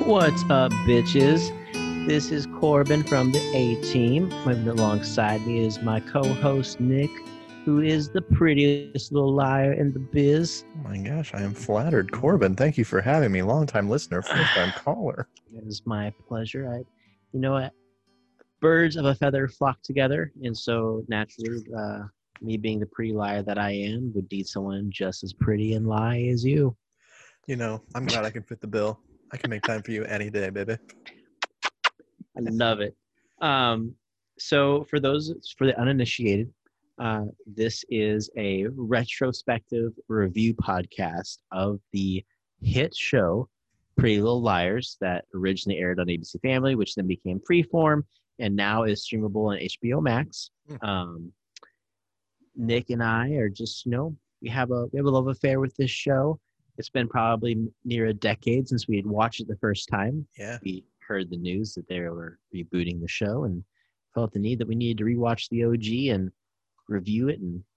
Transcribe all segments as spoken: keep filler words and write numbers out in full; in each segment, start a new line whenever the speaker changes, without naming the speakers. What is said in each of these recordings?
What's up, bitches? This is Corbin from the A-Team. Alongside me is my co-host, Nick, who is the prettiest little liar in the biz.
Oh my gosh, I am flattered. Corbin, thank you for having me. Long-time listener, first-time caller.
It is my pleasure. I, you know what? Birds of a feather flock together, and so naturally, uh, me being the pretty liar that I am, would need someone just as pretty and lie as you.
You know, I'm glad I can fit the bill. I can make time for you any day, baby.
I love it. Um, so for those, for the uninitiated, uh, this is a retrospective review podcast of the hit show Pretty Little Liars that originally aired on A B C Family, which then became Freeform, and now is streamable on H B O Max.
Mm.
Um, Nick and I are just, you know, we have a we have a love affair with this show. It's been probably near a decade since we had watched it the first time.
Yeah.
We heard the news that they were rebooting the show and felt the need that we needed to rewatch the O G and review it and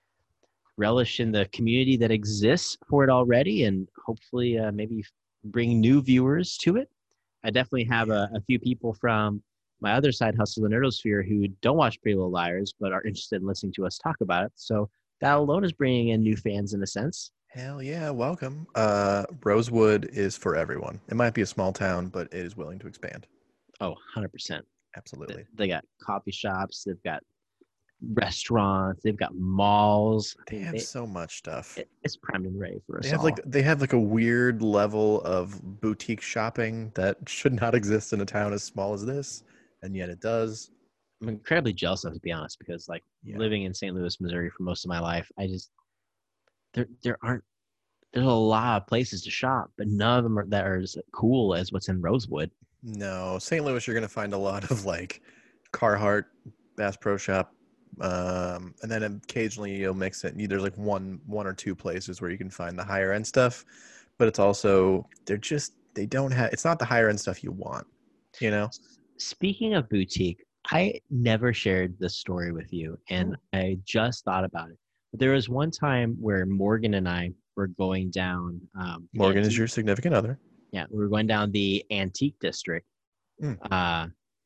relish in the community that exists for it already, and hopefully uh, maybe bring new viewers to it. I definitely have a, a few people from my other side hustle, the Nerdosphere, who don't watch Pretty Little Liars but are interested in listening to us talk about it. So that alone is bringing in new fans in a sense.
Hell yeah, welcome. Uh, Rosewood is for everyone. It might be a small town, but it is willing to expand.
Oh, one hundred percent.
Absolutely.
They got coffee shops. They've got restaurants. They've got malls.
They have
They-
so much stuff.
it- It's primed and ready for us
They have
all.
like they have like a weird level of boutique shopping that should not exist in a town as small as this, and yet it does.
I'm incredibly jealous of it, to be honest, because like
Yeah.
living in Saint Louis, Missouri for most of my life, I just there there aren't there's a lot of places to shop, but none of them are that are as cool as what's in Rosewood.
No, Saint Louis, you're gonna find a lot of like Carhartt, Bass Pro Shop, um, and then occasionally you'll mix it. There's like one, one or two places where you can find the higher end stuff, but it's also they're just they don't have. It's not the higher end stuff you want, you know.
Speaking of boutique, I never shared this story with you, and I just thought about it. But there was one time where Morgan and I were going down. Um, the
Morgan is
antique-
your significant other.
Yeah, we were going down the antique district.
Mm.
Uh,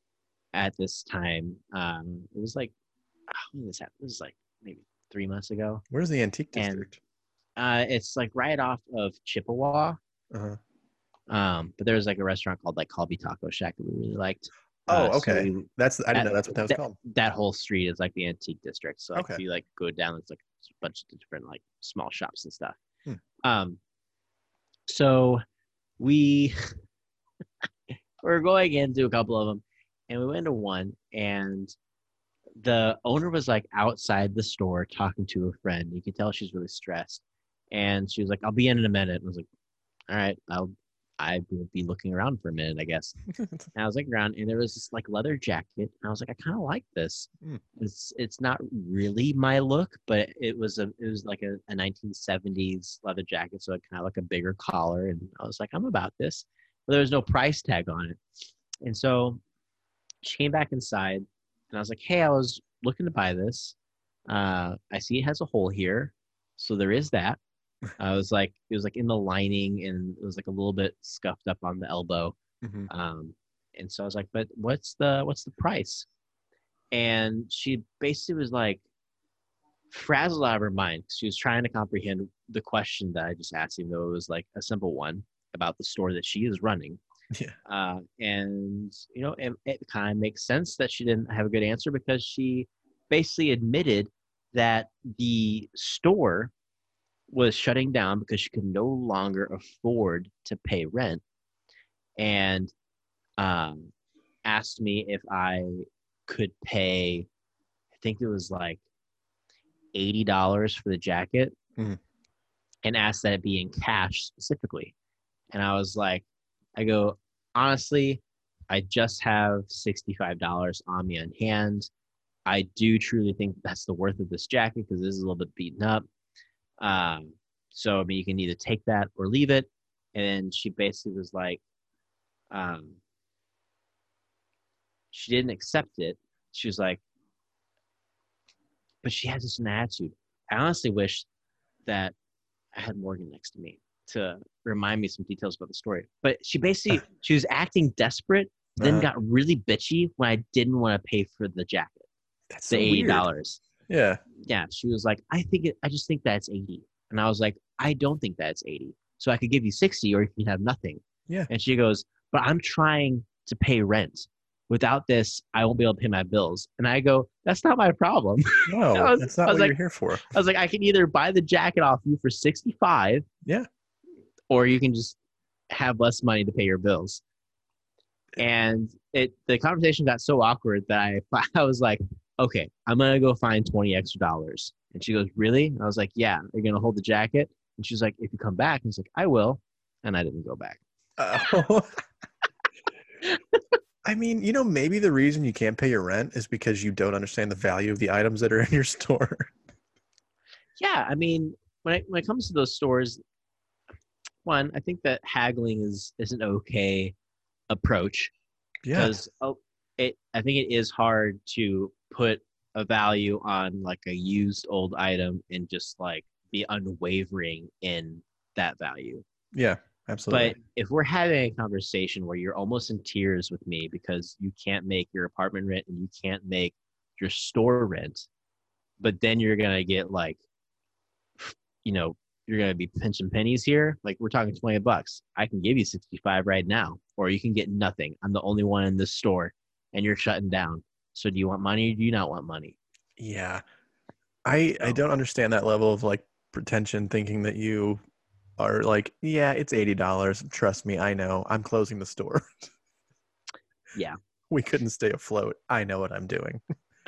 at this time, um, it was like when did this happen? It was like maybe three months ago.
Where's the antique
And-
district?
Uh, it's like right off of Chippewa.
Uh-huh.
Um, but there was like a restaurant called like Colby Taco Shack that we really liked.
Oh,
Uh, so
okay.
we-
That's I didn't
that-
know that's what that was
that,
called.
That whole street is like the antique district. So like
Okay.
if you like go down, it's like a bunch of different like small shops and stuff.
Hmm.
Um, so we were going into a couple of them, and we went to one, and the owner was like outside the store talking to a friend. You could tell she's really stressed, and she was like, "I'll be in in a minute." And I was like, "All right, I'll." I will be looking around for a minute, I guess. And I was looking around, and there was this like leather jacket, and I was like, I kind of like this.
Mm.
It's it's not really my look, but it was a it was like a, a nineteen seventies leather jacket, so it kind of like a bigger collar, and I was like, I'm about this. But there was no price tag on it, and so she came back inside, and I was like, Hey, I was looking to buy this. Uh, I see it has a hole here, so there is that. I was like, it was like in the lining, and it was like a little bit scuffed up on the elbow.
Mhm.
Um, and so I was like, but what's the what's the price? And she basically was like frazzled out of her mind. She was trying to comprehend the question that I just asked, even though it was like a simple one about the store that she is running.
Yeah.
Uh, and you know, it, it kind of makes sense that she didn't have a good answer, because she basically admitted that the store was shutting down because she could no longer afford to pay rent, and um, asked me if I could pay, I think it was like eighty dollars for the jacket,
Mhm.
and asked that it be in cash specifically. And I was like, I go, honestly, I just have sixty-five dollars on me on hand. I do truly think that's the worth of this jacket, because this is a little bit beaten up. Um, so I mean, you can either take that or leave it. And then she basically was like, um, she didn't accept it. She was like, but she had this an attitude. I honestly wish that I had Morgan next to me, to remind me some details about the story. But she basically she was acting desperate, then
Uh-huh.
got really bitchy when I didn't want to pay for the jacket,
That's
the
so
eighty
weird.
dollars.
Yeah.
Yeah, she was like, I think it, I just think that's eighty, and I was like, I don't think that's eighty. So I could give you sixty, or you can have nothing.
Yeah.
And she goes, but I'm trying to pay rent. Without this, I won't be able to pay my bills. And I go, that's not my problem.
No,
I was,
that's
I
not
was
what
like,
you're here for.
I was like, I can either buy the jacket off you for sixty-five,
Yeah.
or you can just have less money to pay your bills. And it the conversation got so awkward that I I was like, okay, I'm gonna go find twenty extra dollars. And she goes, really? And I was like, yeah. Are you gonna hold the jacket? And she's like, if you come back. And I was like, I will. And I didn't go back.
Uh, I mean, you know, maybe the reason you can't pay your rent is because you don't understand the value of the items that are in your store.
Yeah, I mean, when it, when it comes to those stores, one, I think that haggling is is an okay approach
Yeah.
because oh, it I think it is hard to put a value on like a used old item and just like be unwavering in that value.
Yeah, absolutely.
But if we're having a conversation where you're almost in tears with me because you can't make your apartment rent and you can't make your store rent, but then you're gonna get like, you know, you're gonna be pinching pennies here. Like we're talking twenty bucks. I can give you sixty-five right now, or you can get nothing. I'm the only one in this store, and you're shutting down. So do you want money? Or do you not want money?
Yeah. I I
So,
don't understand that level of like pretension, thinking that you are like, yeah, it's eighty dollars. Trust me, I know. I'm closing the store.
yeah,
We couldn't stay afloat. I know what I'm doing.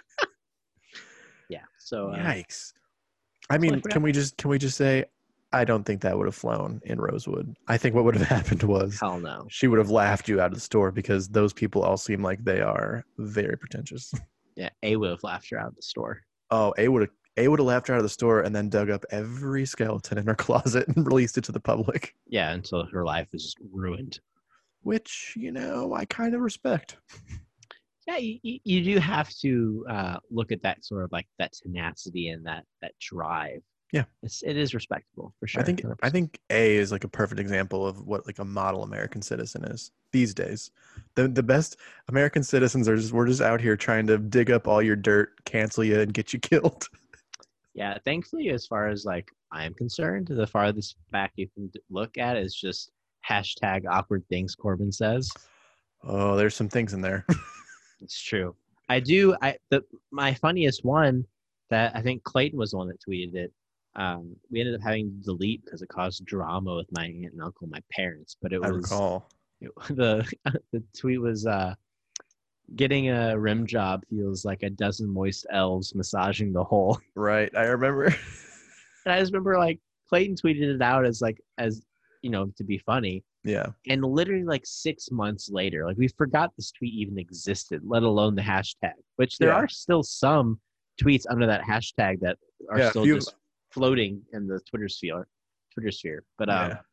yeah. So uh,
Yikes. I
totally
mean,
forgot.
can we just can we just say I don't think that would have flown in Rosewood. I think what would have happened was
Hell no.
she would have laughed you out of the store because those people all seem like they are very pretentious.
Yeah, A would have laughed her out of the store.
Oh, A would have A would have laughed her out of the store and then dug up every skeleton in her closet and released it to the public.
Yeah, until her life is just ruined.
Which, you know, I kind of respect.
Yeah, you, you you do have to uh, look at that sort of like that tenacity and that that drive.
Yeah.
It's, it is respectable for sure.
I think I think A is like a perfect example of what like a model American citizen is these days. The the best American citizens are just we're just out here trying to dig up all your dirt, cancel you, and get you killed.
Yeah, thankfully, as far as like I'm concerned, the farthest back you can d- look at is just hashtag awkward things Corbin says.
Oh, there's some things in there.
It's true. I do. I the my funniest one that I think Clayton was the one that tweeted it. Um, we ended up having to delete because it caused drama with my aunt and uncle, my parents. But it
I
was
recall.
it, the the tweet was uh, getting a rim job feels like a dozen moist elves massaging the hole.
Right, I remember.
And I just remember like Clayton tweeted it out as like as you know to be funny.
Yeah.
And literally like six months later, like we forgot this tweet even existed, let alone the hashtag, which there
Yeah.
are still some tweets under that hashtag that are
Yeah,
still
few-
just floating in the Twitter sphere, Twitter sphere. But um,
Yeah.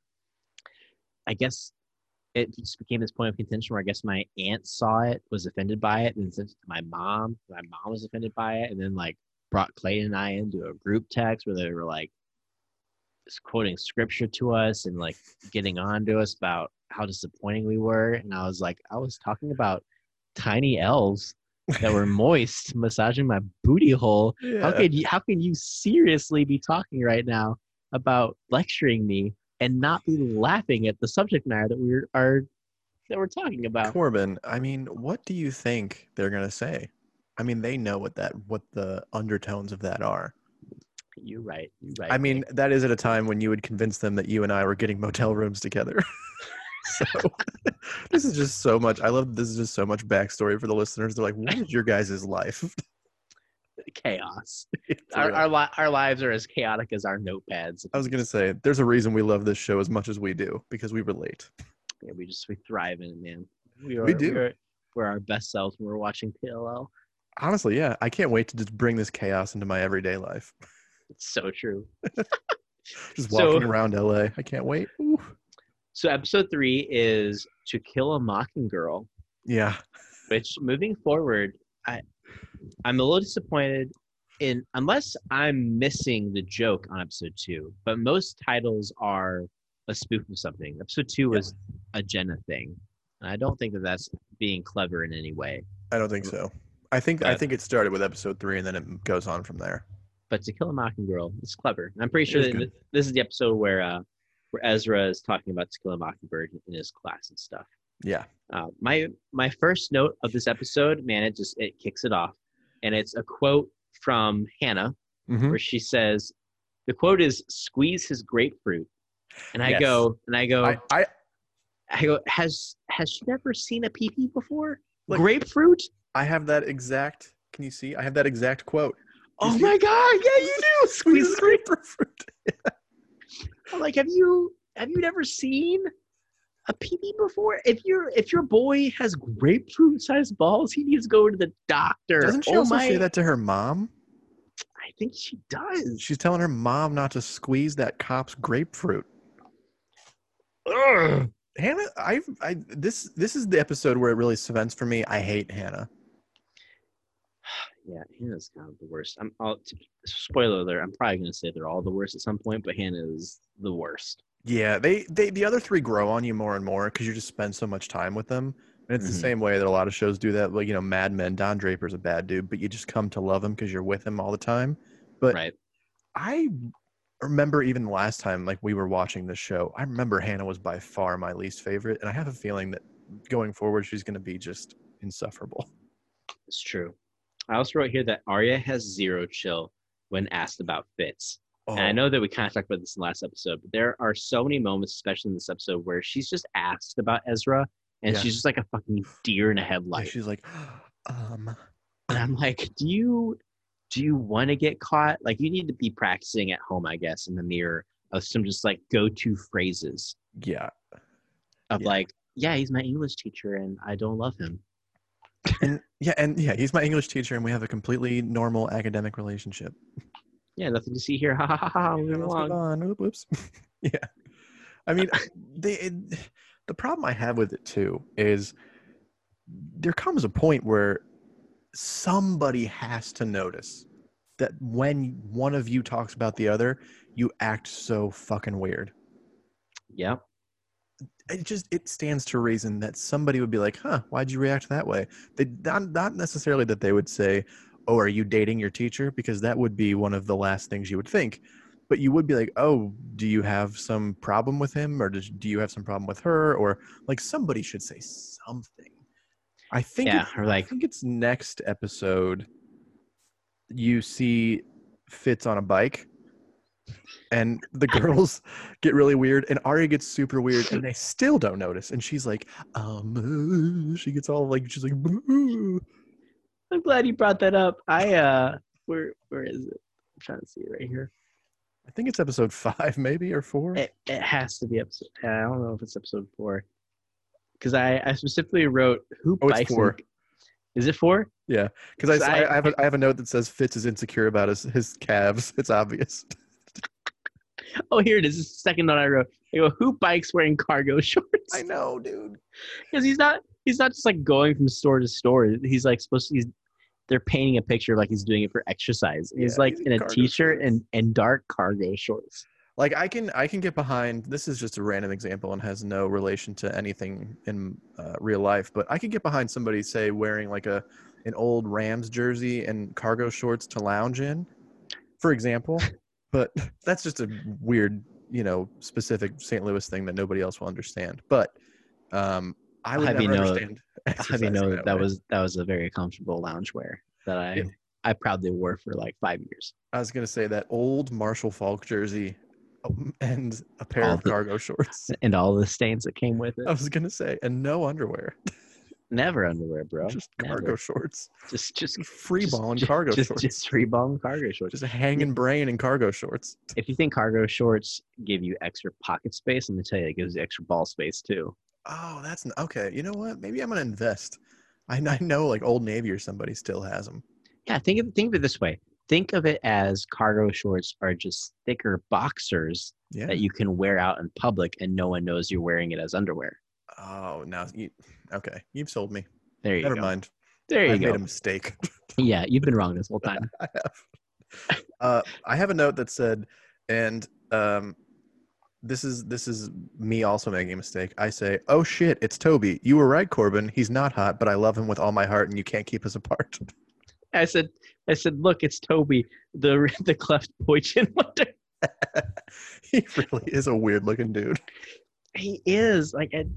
I guess it just became this point of contention where I guess my aunt saw it, was offended by it, and sent it to my mom. My mom was offended by it, and then like brought Clayton and I into a group text where they were like just quoting scripture to us and like getting on to us about how disappointing we were. And I was like, I was talking about tiny elves that were moist massaging my booty hole. How
Yeah.
could you how can you seriously be talking right now about lecturing me and not be laughing at the subject matter that we're are that we're talking about?
Corbin, I mean, what do you think they're gonna say? I mean, they know what that what the undertones of that are.
You're right. You're right.
I mean,
Nick.
that is at a time when you would convince them that you and I were getting motel rooms together. So this is just so much. I love this is just so much backstory for the listeners. They're like, what is your guys' life?
Chaos.
It's
Our
real.
our, li- our lives are as chaotic as our notepads.
I was gonna say, there's a reason we love this show as much as we do because we relate.
Yeah, we just we thrive in it, man. We, are,
We do.
We're, we're our best selves when we're watching P L L.
Honestly, yeah, I can't wait to just bring this chaos into my everyday life.
It's so true.
Just
So-
walking around L A. I can't wait. Ooh.
So episode three is To Kill a Mockinggirl,
Yeah.
which moving forward, I I'm a little disappointed in unless I'm missing the joke on episode two, but most titles are a spoof of something. Episode two
Yeah.
was a Jenna thing. And I don't think that that's being clever in any way.
I don't think so. I think I
But
think it started with episode three, and then it goes on from there.
but To Kill a Mockingjay is clever. And I'm pretty
It
sure
is
that
good.
this is the episode where uh, where Ezra is talking about To Kill a Mockingbird in his class and stuff.
Yeah.
Uh, my my first note of this episode, man, it just it kicks it off, and it's a quote from Hannah
Mm-hmm.
where she says, the quote is "squeeze his grapefruit," and I
Yes.
go and I go
I, I
I go has has she never seen a pee-pee before?
Look,
Grapefruit?
I have that exact. Can you see? I have that exact quote. You
Oh
see
my god! Yeah, you do. Squeeze
Squeeze
grapefruit.
grapefruit.
I'm like, have you have you never seen a pee-pee before? If your if your boy has grapefruit-sized balls, he needs to go to the doctor.
Doesn't she
oh
also
my!
say that to her mom?
I think she does.
She's telling her mom not to squeeze that cop's grapefruit.
Ugh.
Hannah, I, I, this, this is the episode where it really cements for me. I hate Hannah.
Yeah, Hannah's kind of the worst. I'm. I'll, spoiler alert. I'm probably gonna say they're all the worst at some point, but Hannah is the worst.
Yeah, they, they, the other three grow on you more and more because you just spend so much time with them. And it's
Mhm.
the same way that a lot of shows do that. Like, you know, Mad Men, Don Draper's a bad dude, but you just come to love him because you're with him all the time. But
Right.
I remember even the last time, like, we were watching this show, I remember Hannah was by far my least favorite. And I have a feeling that going forward, she's going to be just insufferable.
It's true. I also wrote here that Arya has zero chill when asked about Fitz.
Oh,
And I know that we kind of talked about this in the last episode, but there are so many moments, especially in this episode, where she's just asked about Ezra, and
Yeah.
she's just like a fucking deer in a
yeah,
headlight.
she's like, um,
And I'm like, do you do you want to get caught? Like, you need to be practicing at home, I guess, in the mirror of some just like go-to phrases
yeah.
of
Yeah.
like, yeah, he's my English teacher, and I don't love him.
And yeah, and yeah, he's my English teacher, and we have a completely normal academic relationship.
Yeah, nothing to see here. Ha ha ha ha. Moving
Let's move
along.
on. Oop, Whoops. Yeah, I mean, they. It, the problem I have with it too is there comes a point where somebody has to notice that when one of you talks about the other, you act so fucking weird.
Yeah.
It just it stands to reason that somebody would be like, "Huh, why'd you react that way?" They not not necessarily that they would say, "Oh, are you dating your teacher?" Because that would be one of the last things you would think. But you would be like, "Oh, do you have some problem with him, or does, do you have some problem with her?" Or like somebody should say something. I think
Yeah,
it's,
or
I
like-
think it's next episode. You see Fitz on a bike. And the girls get really weird, and Arya gets super weird, and they still don't notice. And she's like, um, uh, she gets all like, she's like, boo.
I'm glad you brought that up. I uh where where is it? I'm trying to see it right here.
I think it's episode five, maybe, or four.
It it has to be episode. I don't know if it's episode four. Because I, I specifically wrote who
Oh, it's
bikes.
four.
in- Is it four?
Yeah, because I,
I-
I, have a, I have a note that says Fitz is insecure about his, his calves. It's obvious.
Oh, here it is. This is the second note I wrote. I go, who bikes wearing cargo shorts?
I know, dude.
Because he's not he's not just like going from store to store. He's like supposed to. He's they're painting a picture of like he's doing it for exercise. He's
Yeah,
like
he's in
in a
cargo
t-shirt
shorts.
and and dark cargo shorts.
Like I can I can get behind. This is just a random example and has no relation to anything in uh, real life. But I could get behind somebody say wearing like a an old Rams jersey and cargo shorts to lounge in, for example. But that's just a weird, you know, specific Saint Louis thing that nobody else will understand. But um, I would
Have you
never
know-
understand.
Have you
exercising
know that, that
way.
was that was a very comfortable loungewear that I
Yeah.
I proudly wore for like five years.
I was gonna say that old Marshall Falk jersey um, and a pair
All
of
the-
cargo shorts.
And all the stains that came with it.
I was gonna say, and no underwear,
Never underwear, bro.
just
Never.
cargo shorts,
Just just
free
just-
balling
just-
cargo
just,
shorts,
Just free balling cargo shorts.
just a hanging brain in cargo shorts.
If you think cargo shorts give you extra pocket space, let me tell you, it gives you extra ball space too.
Oh, that's n- okay. You know what? Maybe I'm gonna invest. I, I know like Old Navy or somebody still has them.
Yeah, think of think of it this way. Think of it as cargo shorts are just thicker boxers
Yeah.
that you can wear out in public and no one knows you're wearing it as underwear.
Oh, now you okay? You've sold me.
There you
Never
go.
mind.
There you
I
go.
made a mistake.
Yeah, you've been wrong this whole time.
I have. Uh, I have a note that said, and um, this is this is me also making a mistake. I say, "Oh shit, it's Toby. You were right, Corbin. He's not hot, but I love him with all my heart, and you can't keep us apart."
I said, I said, look, it's Toby, the the cleft Boychin wonder.
He really is a weird looking dude.
He is like, I,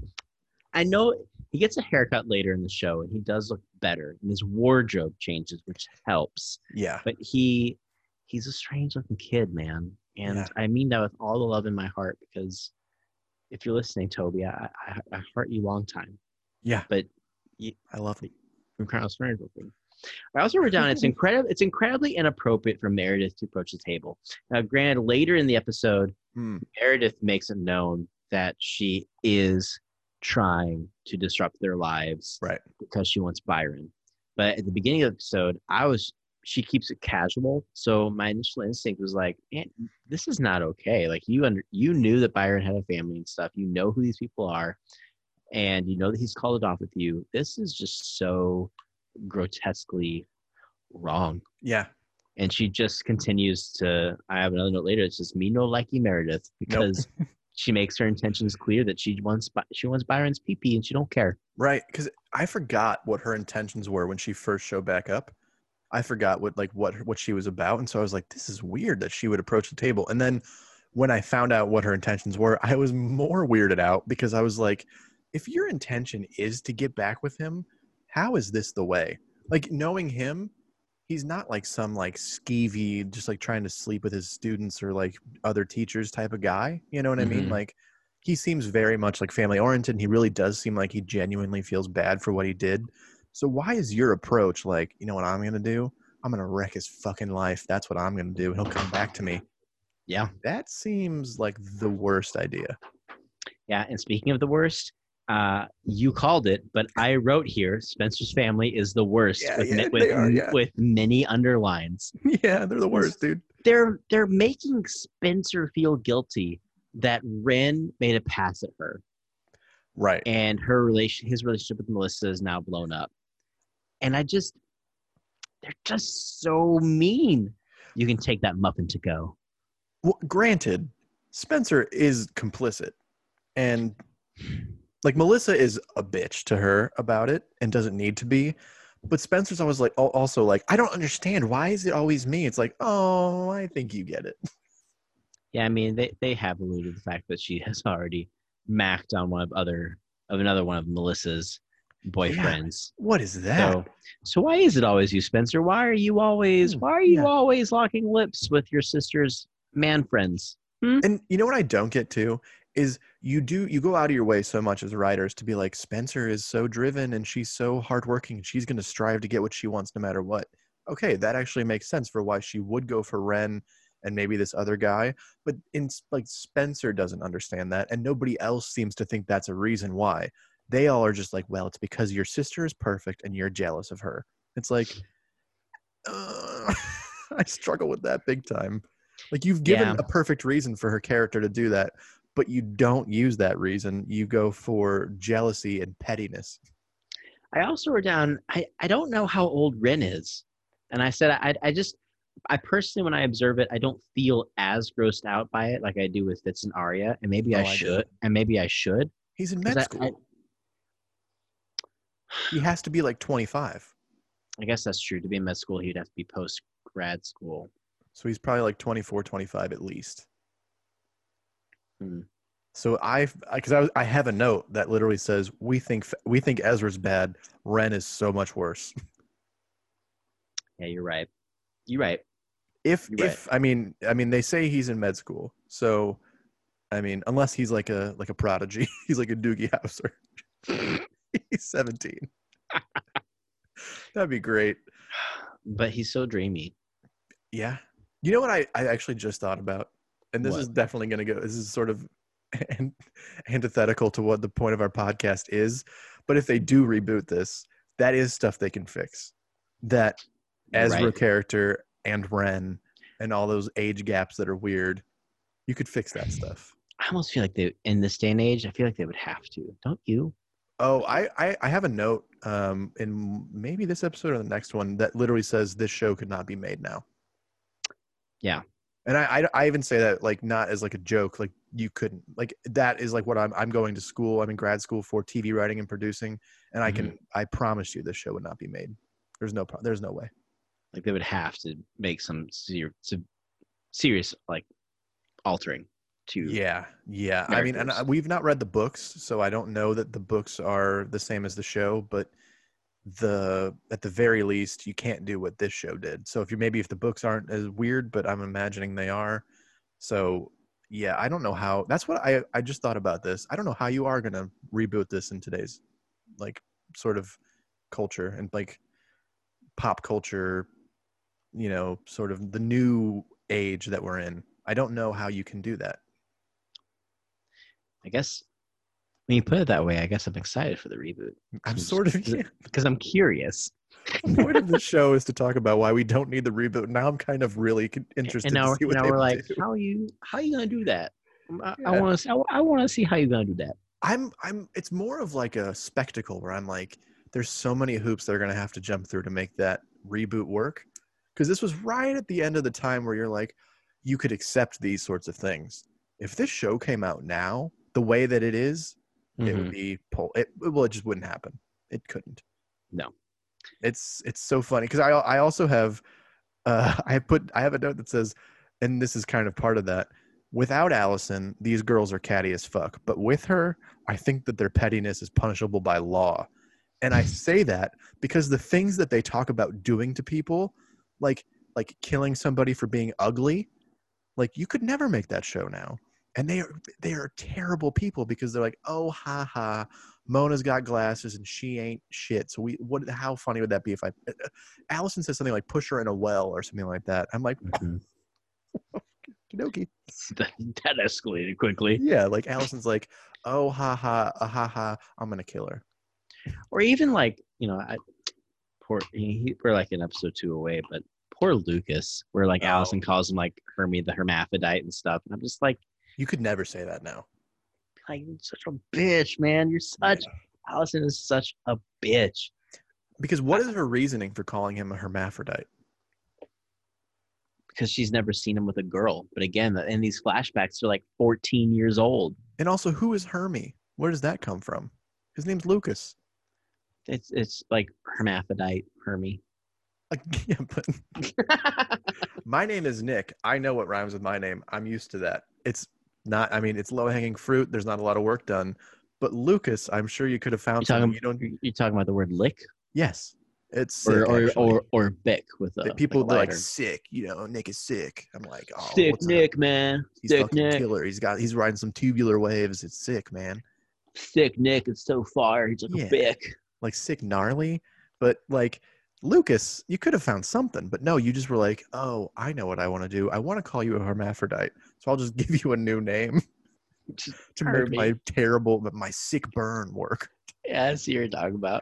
I know he gets a haircut later in the show, and he does look better, and his wardrobe changes, which helps.
Yeah.
But he he's a strange looking kid, man, and
Yeah.
I mean that with all the love in my heart, because if you're listening, Toby, I I, I heart you long time.
Yeah.
But you,
I love him.
from Colonel Strange looking. I also wrote down it's incredible. It's incredibly inappropriate for Meredith to approach the table. Now, granted, later in the episode,
Hmm.
Meredith makes it known that she is trying to disrupt their lives,
Right.
because she wants Byron. But at the beginning of the episode, I was she keeps it casual, so my initial instinct was like, man, this is not okay. Like you under you knew that Byron had a family and stuff. You know who these people are, and you know that he's called it off with you. This is just so grotesquely wrong.
Yeah.
And she just continues to, I have another note later, it's just me no likey Meredith, because nope. She makes her intentions clear that she wants she wants Byron's pee-pee and she don't care.
Right, because I forgot what her intentions were when she first showed back up. I forgot what like what what she was about, and so I was like, this is weird that she would approach the table. And then when I found out what her intentions were, I was more weirded out, because I was like, if your intention is to get back with him, how is this the way? Like, knowing him, he's not like some like skeevy, just like trying to sleep with his students or like other teachers type of guy. You know what mm-hmm. I mean? Like, he seems very much like family oriented, and he really does seem like he genuinely feels bad for what he did. So why is your approach like, you know what I'm going to do? I'm going to wreck his fucking life. That's what I'm going to do. And he'll come back to me.
Yeah.
That seems like the worst idea.
Yeah. And speaking of the worst, Uh, you called it, but I wrote here, Spencer's family is the worst,
yeah,
with,
yeah,
with,
are, yeah.
with many underlines.
Yeah, they're the worst, dude.
They're they're making Spencer feel guilty that Ren made a pass at her.
Right.
And her relation, his relationship with Melissa is now blown up. And I just, they're just so mean. You can take that muffin to go.
Well, granted, Spencer is complicit. And like, Melissa is a bitch to her about it and doesn't need to be. But Spencer's always like, also like, I don't understand. Why is it always me? It's like, oh, I think you get it.
Yeah, I mean, they, they have alluded to the fact that she has already macked on one of other of another one of Melissa's boyfriends.
Yeah. What is that?
So, so why is it always you, Spencer? Why are you always why are you yeah. always locking lips with your sister's man friends?
Hmm? And you know what I don't get too? Is you do you go out of your way so much as writers to be like, Spencer is so driven and she's so hardworking and she's going to strive to get what she wants no matter what. Okay, that actually makes sense for why she would go for Ren and maybe this other guy. But in like Spencer doesn't understand that, and nobody else seems to think that's a reason why. They all are just like, well, it's because your sister is perfect and you're jealous of her. It's like, uh, I struggle with that big time. Like, you've given yeah. a perfect reason for her character to do that, but you don't use that reason. You go for jealousy and pettiness.
I also wrote down, I, I don't know how old Ren is. And I said, I I just, I personally, when I observe it, I don't feel as grossed out by it like I do with Fitz and Arya. And maybe oh, I should. I and maybe I should.
He's in med school. I, I, he has to be like twenty-five.
I guess that's true. To be in med school, he'd have to be post-grad school.
So he's probably like twenty-four, twenty-five at least.
Hmm.
So I, because I, I, I have a note that literally says, we think we think Ezra's bad. Ren is so much worse.
Yeah, you're right. You're right.
If
you're
if
right.
I mean I mean they say he's in med school, so I mean unless he's like a like a prodigy, he's like a Doogie Howser. He's seventeen. That'd be great.
But he's so dreamy.
Yeah. You know what I, I actually just thought about? And this
what?
is definitely going to go, this is sort of an, antithetical to what the point of our podcast is. But if they do reboot this, that is stuff they can fix. That Ezra right. character and Ren and all those age gaps that are weird, you could fix that stuff.
I almost feel like they, in this day and age, I feel like they would have to. Don't you?
Oh, I, I, I have a note um, in maybe this episode or the next one that literally says this show could not be made now.
Yeah.
And I, I, I even say that like not as like a joke, like you couldn't like that is like what I'm I'm going to school. I'm in grad school for T V writing and producing, and I can I promise you this show would not be made. There's no pro- there's no way.
Like they would have to make some ser- some serious like altering to
Yeah, yeah. I mean, and
characters.
I, we've not read the books, so I don't know that the books are the same as the show. But the at the very least, you can't do what this show did. So if you maybe if the books aren't as weird, but I'm imagining they are. So yeah, I don't know how. That's what I I just thought about this. I don't know how you are gonna reboot this in today's like sort of culture and like pop culture, you know, sort of the new age that we're in. I don't know how you can do that.
I guess when you put it that way, I guess I'm excited for the reboot.
I'm
Just-
sort of yeah.
because I'm curious.
The point of the show is to talk about why we don't need the reboot. Now I'm kind of really con- interested
And now,
to see what
now
they
we're
would
like,
do.
how are you? How are you gonna do that? I,
Yeah.
I want to. I, I want to see how you're gonna do that.
I'm I'm it's more of like a spectacle where I'm like, there's so many hoops that are gonna have to jump through to make that reboot work. Because this was right at the end of the time where you're like, you could accept these sorts of things. If this show came out now, the way that it is, it would
Mhm.
be pol- it well, it just wouldn't happen. It couldn't.
No.
It's it's so funny because I I also have uh I put I have a note that says, and this is kind of part of that. Without Allison, these girls are catty as fuck. But with her, I think that their pettiness is punishable by law. And I say that because the things that they talk about doing to people, like like killing somebody for being ugly, like you could never make that show now. And they are they are terrible people because they're like, oh ha ha, Mona's got glasses and she ain't shit. So we what how funny would that be if I Allison says something like push her in a well or something like that. I'm like,
Mhm.
Kidoki.
that, that escalated quickly.
Yeah, like Allison's like, oh ha ha, ah, ha ha, I'm gonna kill her.
Or even like, you know, I poor he, we're like an episode two away, but poor Lucas, where like
Oh.
Allison calls him like Hermie the hermaphrodite and stuff, and I'm just like,
You could never say that now.
like you're such a bitch, man. You're such Allison is such a bitch.
Because what is her reasoning for calling him a hermaphrodite?
Because she's never seen him with a girl. But again, in these flashbacks, they're like fourteen years old.
And also, who is Hermie? Where does that come from? His name's Lucas.
It's it's like hermaphrodite, Hermie.
Like, yeah, but my name is Nick. I know what rhymes with my name. I'm used to that. It's not, I mean, it's low hanging fruit. There's not a lot of work done. But Lucas, I'm sure you could have found
You
something
talking?
you don't.
You're talking about the word lick,
Yes. It's sick,
or or,
actually.
or or bick with a
Like, people
like a
are like
lighter.
sick, you know. Nick is sick. I'm like, oh,
Sick
what's
Nick,
up?
man.
He's
Sick
fucking
Nick.
killer. He's got, he's riding some tubular waves. It's sick, man.
Sick Nick. It's so fire. He's like
Yeah.
a bick.
Like sick, gnarly. But like Lucas, you could have found something. But no, you just were like, oh, I know what I want to do. I want to call you a hermaphrodite, so I'll just give you a new name to make
Herbie.
my terrible, my sick burn work.
Yeah, I see what you're talking about.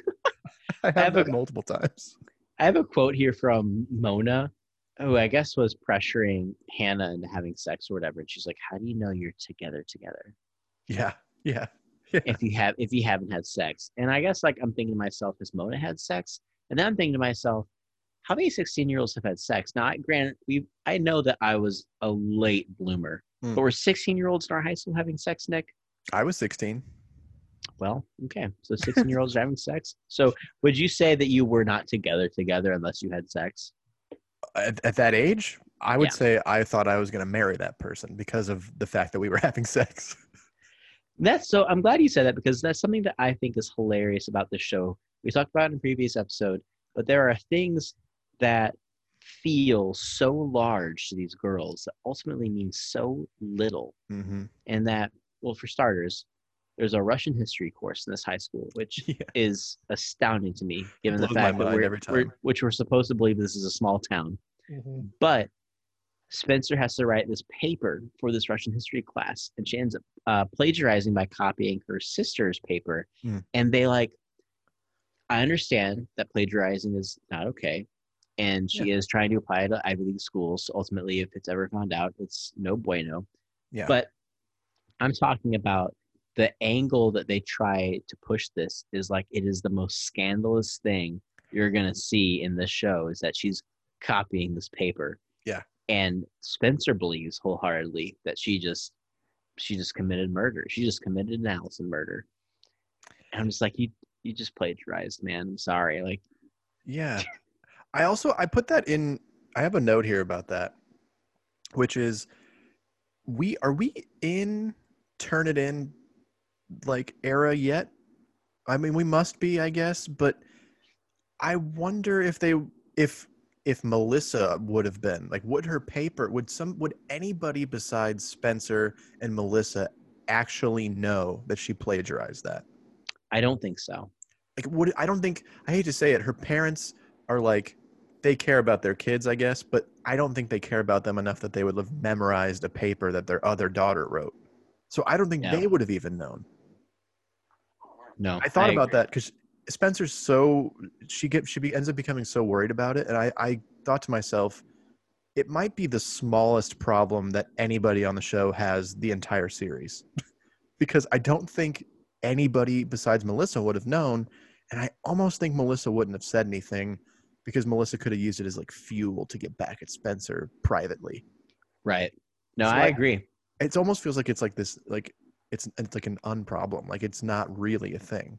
I have,
have a-
that multiple times.
I have a quote here from Mona, who I guess was pressuring Hannah into having sex or whatever. And she's like, "How do you know you're together together
Yeah, yeah, yeah.
if you have if you haven't had sex?" And I guess like I'm thinking to myself, has Mona had sex? And then I'm thinking to myself, how many sixteen year olds have had sex? Now, I- granted, we I know that I was a late bloomer,
Hmm.
but were sixteen year olds in our high school having sex, Nick?
I was sixteen.
Well, okay. So sixteen year olds are having sex. So would you say that you were not together together unless you had sex?
At, at that age, I would
Yeah.
say I thought I was going to marry that person because of the fact that we were having sex.
That's so I'm glad you said that because that's something that I think is hilarious about this show. We talked about it in a previous episode, but there are things that feel so large to these girls that ultimately mean so little.
Mm-hmm.
And that, well, for starters, there's a Russian history course in this high school, which
Yeah.
is astounding to me, given the
Blows my
fact that
mind
we're,
every
we're
time.
which we're supposed to believe this is a small town.
Mm-hmm.
But Spencer has to write this paper for this Russian history class, and she ends up uh, plagiarizing by copying her sister's paper.
Mm.
And they like, I understand that plagiarizing is not okay, and she is trying to apply to Ivy League schools. So ultimately, if it's ever found out, it's no bueno.
Yeah.
But I'm talking about the angle that they try to push this is like it is the most scandalous thing you're gonna see in this show is that she's copying this paper.
Yeah.
And Spencer believes wholeheartedly that she just she just committed murder. She just committed an Allison murder. And I'm just like, you you just plagiarized, man. I'm sorry. Like,
Yeah. I also I put that in. I have a note here about that, which is we are we in Turn It In like era yet? I mean, we must be, I guess, but I wonder if they if if Melissa would have been like, would her paper would some would anybody besides Spencer and Melissa actually know that she plagiarized that?
I don't think so.
Like, would I don't think I hate to say it, her parents are like they care about their kids, I guess, but I don't think they care about them enough that they would have memorized a paper that their other daughter wrote. So I don't think
Yeah.
they would have even known.
No.
I thought
I
about
agree.
that because Spencer's so she get she be, ends up becoming so worried about it, and I I thought to myself, it might be the smallest problem that anybody on the show has the entire series, because I don't think anybody besides Melissa would have known, and I almost think Melissa wouldn't have said anything because Melissa could have used it as like fuel to get back at Spencer privately.
Right. No,
So
I
I,
agree.
it almost feels like it's like this like it's it's like an unproblem, like it's not really a thing.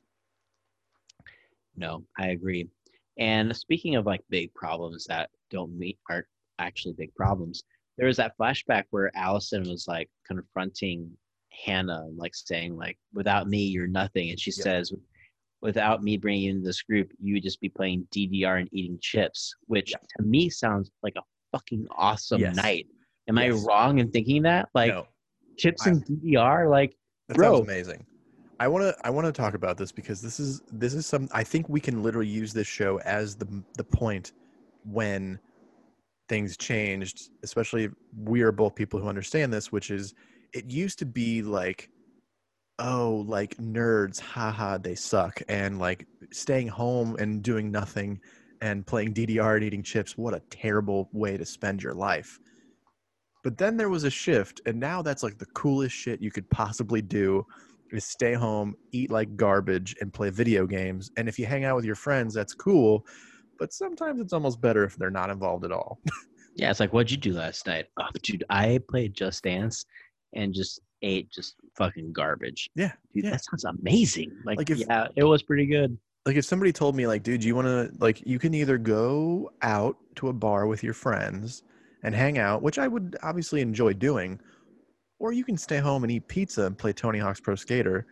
No, I agree. And speaking of like big problems that don't meet aren't actually big problems, there was that flashback where Allison was like confronting Hannah and like saying like, "Without me, you're nothing." And she
Yep.
says, "Without me bringing you into this group, you would just be playing D D R and eating chips," which
Yep.
to me sounds like a fucking awesome
Yes.
night. Am I
Yes.
wrong in thinking that? Like
No,
chips
I,
and D D R, like
that sounds
bro,
amazing. I want to I want to talk about this because this is this is some I think we can literally use this show as the the point when things changed, especially we are both people who understand this, which is it used to be like, oh, like nerds, haha, they suck, and like staying home and doing nothing and playing D D R and eating chips, what a terrible way to spend your life. But then there was a shift, and now that's like the coolest shit you could possibly do is stay home, eat like garbage, and play video games. And if you hang out with your friends, that's cool. But sometimes it's almost better if they're not involved at all.
yeah, it's like, what'd you do last night? Oh, dude, I played Just Dance and just ate just fucking garbage.
Yeah,
Dude,
yeah.
that sounds amazing. Like,
Like if
yeah, it was pretty good.
like if somebody told me like, dude, you want to like you can either go out to a bar with your friends and hang out, which I would obviously enjoy doing, or you can stay home and eat pizza and play Tony Hawk's Pro Skater.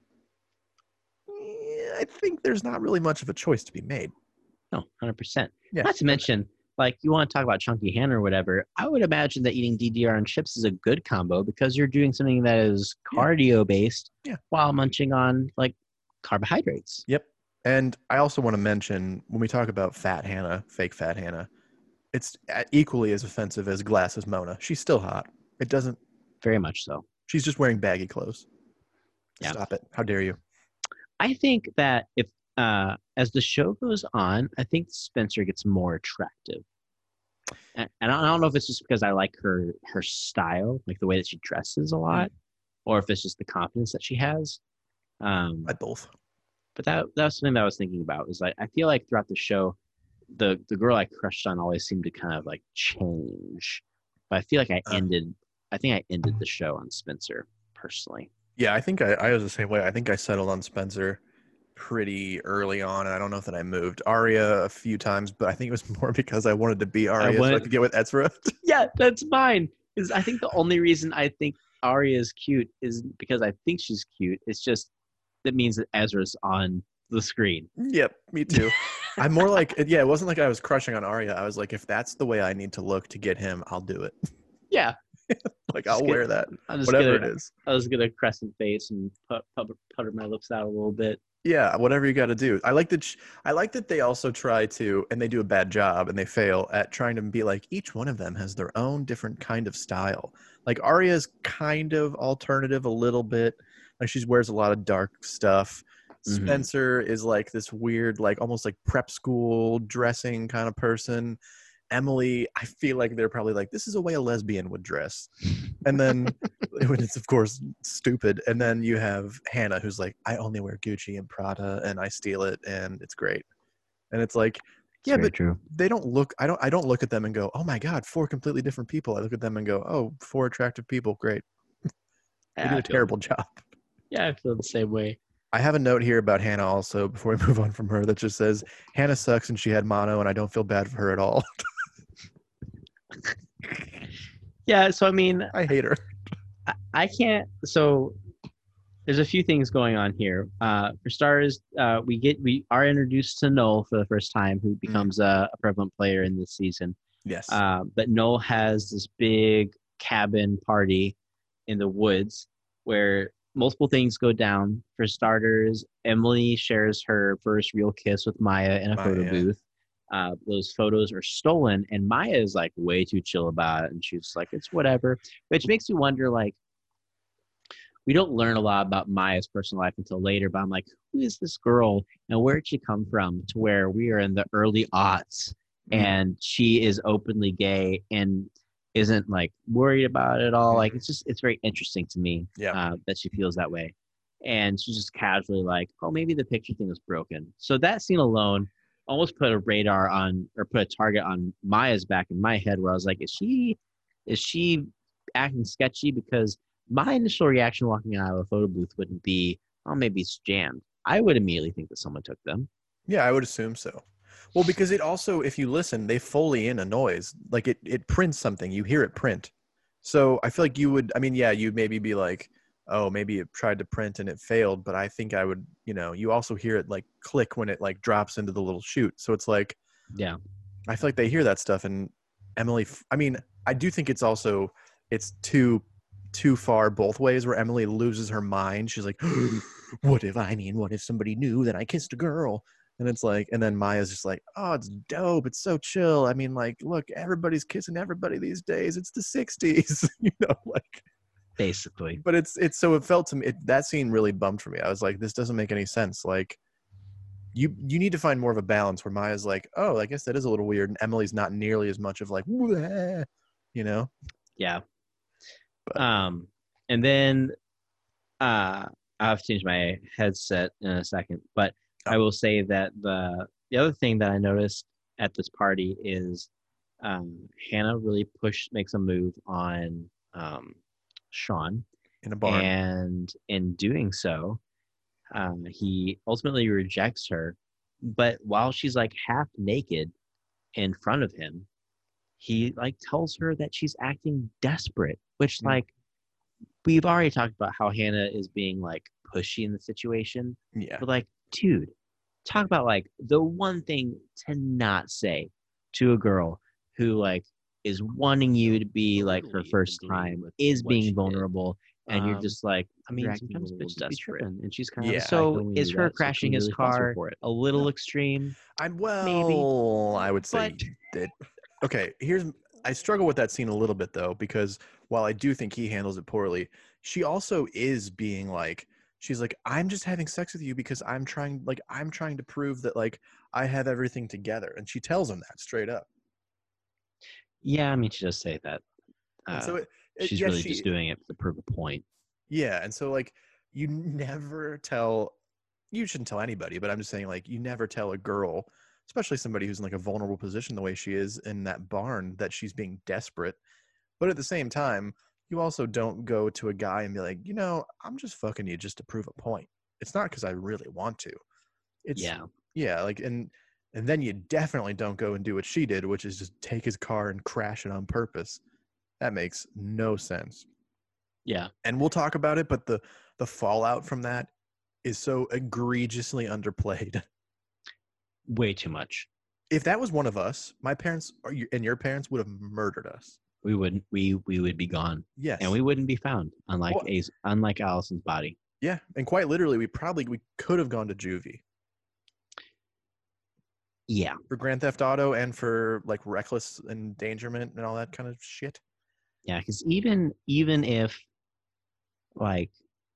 I think there's not really much of a choice to be made.
No, one hundred percent.
Yeah.
Not to mention, like, you want to talk about Chunky Hannah or whatever. I would imagine that eating D D R and chips is a good combo because you're doing something that is
Yeah.
cardio based
Yeah.
while munching on like carbohydrates.
Yep. And I also want to mention when we talk about Fat Hannah, fake Fat Hannah, it's equally as offensive as Glasses Mona. She's still hot. It doesn't.
Very much so.
She's just wearing baggy clothes.
Yeah.
Stop it. How dare you?
I think that if uh, as the show goes on, I think Spencer gets more attractive. And, and I don't know if it's just because I like her her style, like the way that she dresses a lot, or if it's just the confidence that she has. Um,
By both.
but that that was something that I was thinking about. Is like I feel like throughout the show, the the girl I crushed on always seemed to kind of like change. But I feel like I
Uh.
ended. I think I ended the show on Spencer personally.
Yeah, I think I, I was the same way. I think I settled on Spencer pretty early on, and I don't know that I moved Arya a few times, but I think it was more because I wanted to be Arya so I
wanted-
could get with Ezra.
Yeah, that's mine. Is I think the only reason I think Arya is cute is because I think she's cute. It's just that means that Ezra's on the screen.
Yep, me too. I'm more like, yeah, it wasn't like I was crushing on Arya. I was like, if that's the way I need to look to get him, I'll do it.
Yeah,
Like, I'll
Just
wear
get-
that,
I'm just
whatever
gonna,
it is.
I was gonna crescent face and put, put, putter my lips out a little bit.
Yeah, whatever you got to do. I like that. Sh- I like that they also try to, and they do a bad job, and they fail at trying to be like each one of them has their own different kind of style. Like Arya's kind of alternative a little bit. Like she wears a lot of dark stuff.
Mhm.
Spencer is like this weird, like almost like prep school dressing kind of person. Emily, I feel like they're probably like, this is a way a lesbian would dress. And then it's of course stupid. And then you have Hannah who's like, I only wear Gucci and Prada and I steal it and it's great. And it's like,
It's
yeah,
very
but
true.
they don't look I don't I don't look at them and go, oh my God, four completely different people. I look at them and go, oh, four attractive people, great. They
Yeah,
did
I
a
feel-
terrible job.
Yeah, I feel the same way.
I have a note here about Hannah also before we move on from her that just says Hannah sucks and she had mono and I don't feel bad for her at all.
Yeah, so I mean,
I hate her.
I, I can't. So there's a few things going on here. Uh, for starters, uh, we get we are introduced to Noel for the first time, who becomes a, a prevalent player in this season.
Yes.
Uh, but Noel has this big cabin party in the woods where multiple things go down. For starters, Emily shares her first real kiss with Maya in a
Maya,
photo
yeah.
booth. Uh, those photos are stolen, and Maya is like way too chill about it, and she's like, "It's whatever," which makes me wonder, like, we don't learn a lot about Maya's personal life until later, but I'm like, who is this girl and where did she come from to where we are in the early aughts
Mm.
and she is openly gay and isn't like worried about it at all.
Mhm.
Like, it's just, it's very interesting to me
Yeah.
uh, that she feels that way. And she's just casually like, oh, maybe the picture thing was broken. So that scene alone almost put a radar on, or put a target on Maya's back in my head where I was like, is she, is she acting sketchy? Because my initial reaction walking out of a photo booth wouldn't be, oh, maybe it's jammed. I would immediately think that someone took them.
Yeah, I would assume so. Well, because it also, if you listen, they foley in a noise. Like it, it prints something. You hear it print. So I feel like you would, I mean, yeah, you'd maybe be like, oh, maybe it tried to print and it failed. But I think I would, you know, you also hear it like click when it like drops into the little chute. So it's like,
Yeah.
I feel like they hear that stuff. And Emily, I mean, I do think it's also, it's too, too far both ways where Emily loses her mind. She's like, what if, I mean, what if somebody knew that I kissed a girl? And it's like, and then Maya's just like, oh, it's dope. It's so chill. I mean, like, look, everybody's kissing everybody these days. It's the sixties, you know, like,
Basically.
but it's, it's, so it felt to me, it, that scene really bummed for me. I was like, this doesn't make any sense. Like, you, you need to find more of a balance where Maya's like, oh, I guess that is a little weird. And Emily's not nearly as much of like, "Wah," you know?
Yeah.
But-
Um, and then uh, I have to change my headset in a second, but I will say that the the other thing that I noticed at this party is um, Hannah really push makes a move on um, Sean,
In a barn.
and in doing so, um, he ultimately rejects her. But while she's like half naked in front of him, he like tells her that she's acting desperate, which
Mm.
like we've already talked about how Hannah is being like pushy in the situation.
Yeah.
But like, dude, talk about like the one thing to not say to a girl who like is wanting you to be like her
Totally
first
agree
time,
with
is
what she
being
did.
vulnerable, and you're
Um,
just like,
I mean,
you're acting a
sometimes
little
bitches be
desperate.
tripping, and she's kind
Yeah.
of
So is her crashing his car
for it.
a little
No.
extreme?
I'm well,
Maybe.
I would say
But-
that. Okay, here's I struggle with that scene a little bit though, because while I do think he handles it poorly, she also is being like, she's like, I'm just having sex with you because I'm trying, like, I'm trying to prove that like I have everything together, and she tells him that straight up.
Yeah, I mean, she does say that.
And
Uh,
so it, it,
she's
yes,
really
she,
just doing it to prove a point.
yeah, and so like you never tell, you shouldn't tell anybody, but I'm just saying like you never tell a girl, especially somebody who's in like a vulnerable position the way she is in that barn, that she's being desperate. But at the same time, you also don't go to a guy and be like, you know, I'm just fucking you just to prove a point. It's not because I really want to. It's
Yeah.
yeah, like and and then you definitely don't go and do what she did, which is just take his car and crash it on purpose. That makes no sense.
Yeah.
And we'll talk about it, but the the fallout from that is so egregiously underplayed.
Way too much.
If that was one of us, my parents or your, and your parents would have murdered us.
We wouldn't. We we would be gone,
Yes,
and we wouldn't be found. Unlike
Well-
Ace, unlike Allison's body.
yeah, and quite literally, we probably we could have gone to juvie
Yeah.
for Grand Theft Auto and for like reckless endangerment and all that kind of shit.
Yeah, because even even if like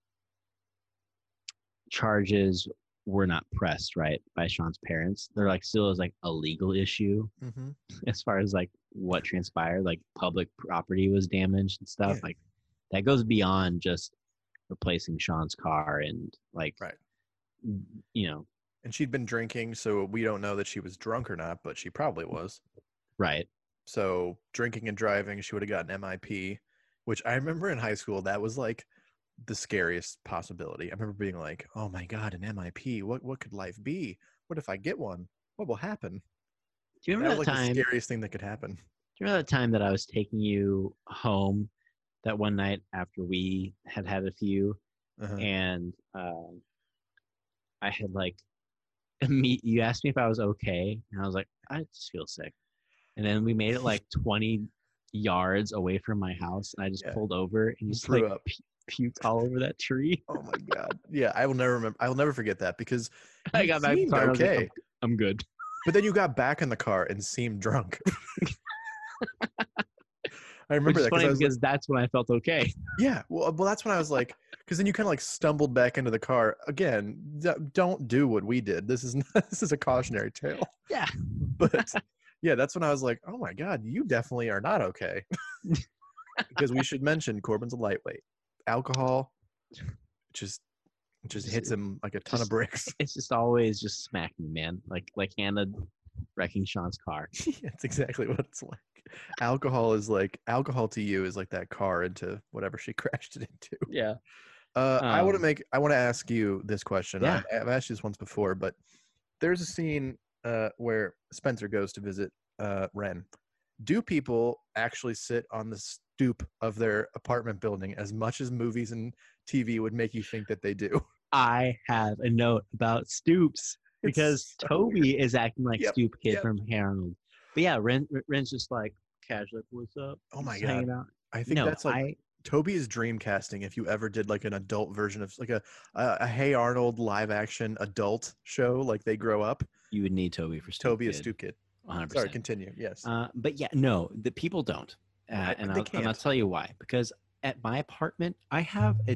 charges were not pressed right by Sean's parents, they're like still is like a legal issue
Mm-hmm.
as far as like what transpired, like public property was damaged and stuff.
Yeah.
Like that goes beyond just replacing Sean's car and like
Right.
you know,
And she'd been drinking, so we don't know that she was drunk or not, but she probably was.
right.
So drinking and driving, she would have gotten M I P, which I remember in high school, that was like the scariest possibility. I remember being like, "Oh my god, an M I P! What what could life be? What if I get one? What will happen?"
Do you
That
remember
was
that
like the
time? Do
scariest thing that could happen.
you remember that time that I was taking you home that one night after we had had a few,
Uh-huh.
and um, I had like meet you asked me if I was okay, and I was like, I just feel sick. And then we made it like twenty yards away from my house, and I just
Yeah,
pulled over and just
threw
like
up.
pu- puked all over that tree.
Oh my god. Yeah, I will never remember. I will never forget that because
I
you
got back in the
seemed
car and I was like, I'm,
okay,
I'm good.
but then you got back in the car and seemed drunk. I
Which
remember
is
that because
funny
I was like,
because that's when I felt okay.
yeah, well, well, that's when I was like, because then you kind of like stumbled back into the car again. d- Don't do what we did. This is not, this is a cautionary tale.
Yeah.
But yeah, that's when I was like, oh my god, you definitely are not okay. Because we should mention Corbin's a lightweight. Alcohol just just
Just,
hits him like a ton of
just
bricks.
it's just always just smacking, man. Like like Hannah wrecking Sean's car.
That's exactly what it's like. Alcohol is like alcohol to you is like that car into whatever she crashed it into.
Yeah.
Uh, I want to
Um.
make I want to ask you this question.
Yeah.
I've, I've asked you this once before, but there's a scene uh, where Spencer goes to visit uh, Ren. Do people actually sit on the stoop of their apartment building as much as movies and T V would make you think that they do?
I have a note about Stoops because
It's so
Toby
weird.
is acting like
Yep.
Stoop Kid
Yep.
from Harold. But yeah, Ren, Ren's just like casual, like, what's up?
Oh my
Just
god.
hanging out.
I think
No,
that's like
I
Toby is dream casting if you ever did like an adult version of like a a, a Hey Arnold live action adult show like they grow up.
you would need Toby for Stoop
Toby is
Kid,
Stu Kid.
one hundred
Sorry,
percent.
continue. Yes.
Uh, but yeah, no, the people don't, uh,
I,
and
they
I'll and I'll
can't.
tell you why. Because at my apartment, I have a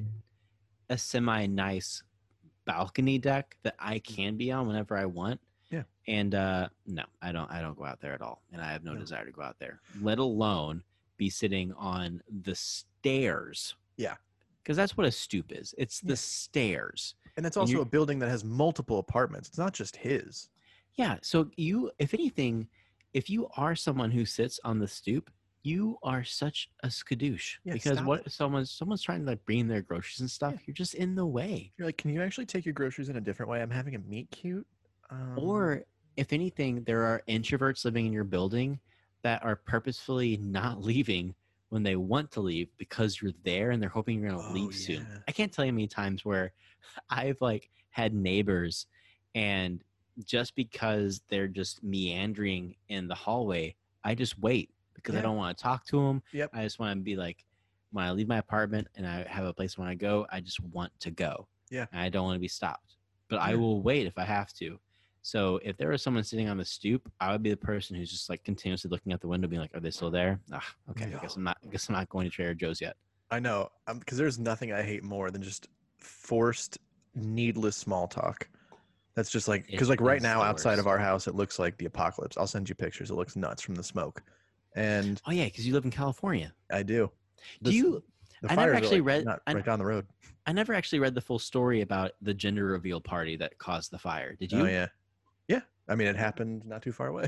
a semi nice balcony deck that I can be on whenever I want.
Yeah.
And uh, no, I don't. I don't go out there at all, and I have no,
No.
desire to go out there. Let alone be sitting on the stairs.
Yeah.
Because that's what a stoop is. It's the
Yeah.
stairs.
And it's
And
also
you're-
a building that has multiple apartments. It's not just his.
Yeah. So you, if anything, if you are someone who sits on the stoop, you are such a skadoosh.
Yeah,
because
stop
what
it.
if someone's someone's trying to like bring their groceries and stuff?
Yeah.
You're just in the way.
You're like, can you actually take your groceries in a different way? I'm having a meet cute. Um,
Or if anything, there are introverts living in your building that are purposefully not leaving when they want to leave because you're there and they're hoping you're going to
Oh,
leave soon.
yeah.
I can't tell you how many times where I've like had neighbors and just because they're just meandering in the hallway, I just wait because I
Yeah.
don't want to talk to them.
Yep.
I just want to be like, when I leave my apartment and I have a place when I go, I just want to go.
Yeah.
And I don't want to be stopped. But I
Yeah.
will wait if I have to. So if there was someone sitting on the stoop, I would be the person who's just like continuously looking out the window, being like, "Are they still there? Ah, okay. I guess I'm not. I guess I'm not going to Trader Joe's yet."
I know, because there's nothing I hate more than just forced, needless small talk. That's just like because
It
like right
is
now
the
outside of
worst.
our house, it looks like the apocalypse. I'll send you pictures. It looks nuts from the smoke, and
Oh yeah, because you live in California.
I do.
Do
This-
you?
The
I never
fires are,
actually
like,
read-
not
I-
right down the road.
I never actually read the full story about the gender reveal party that caused the fire. Did you?
Oh yeah, yeah. I mean, it happened not too far away.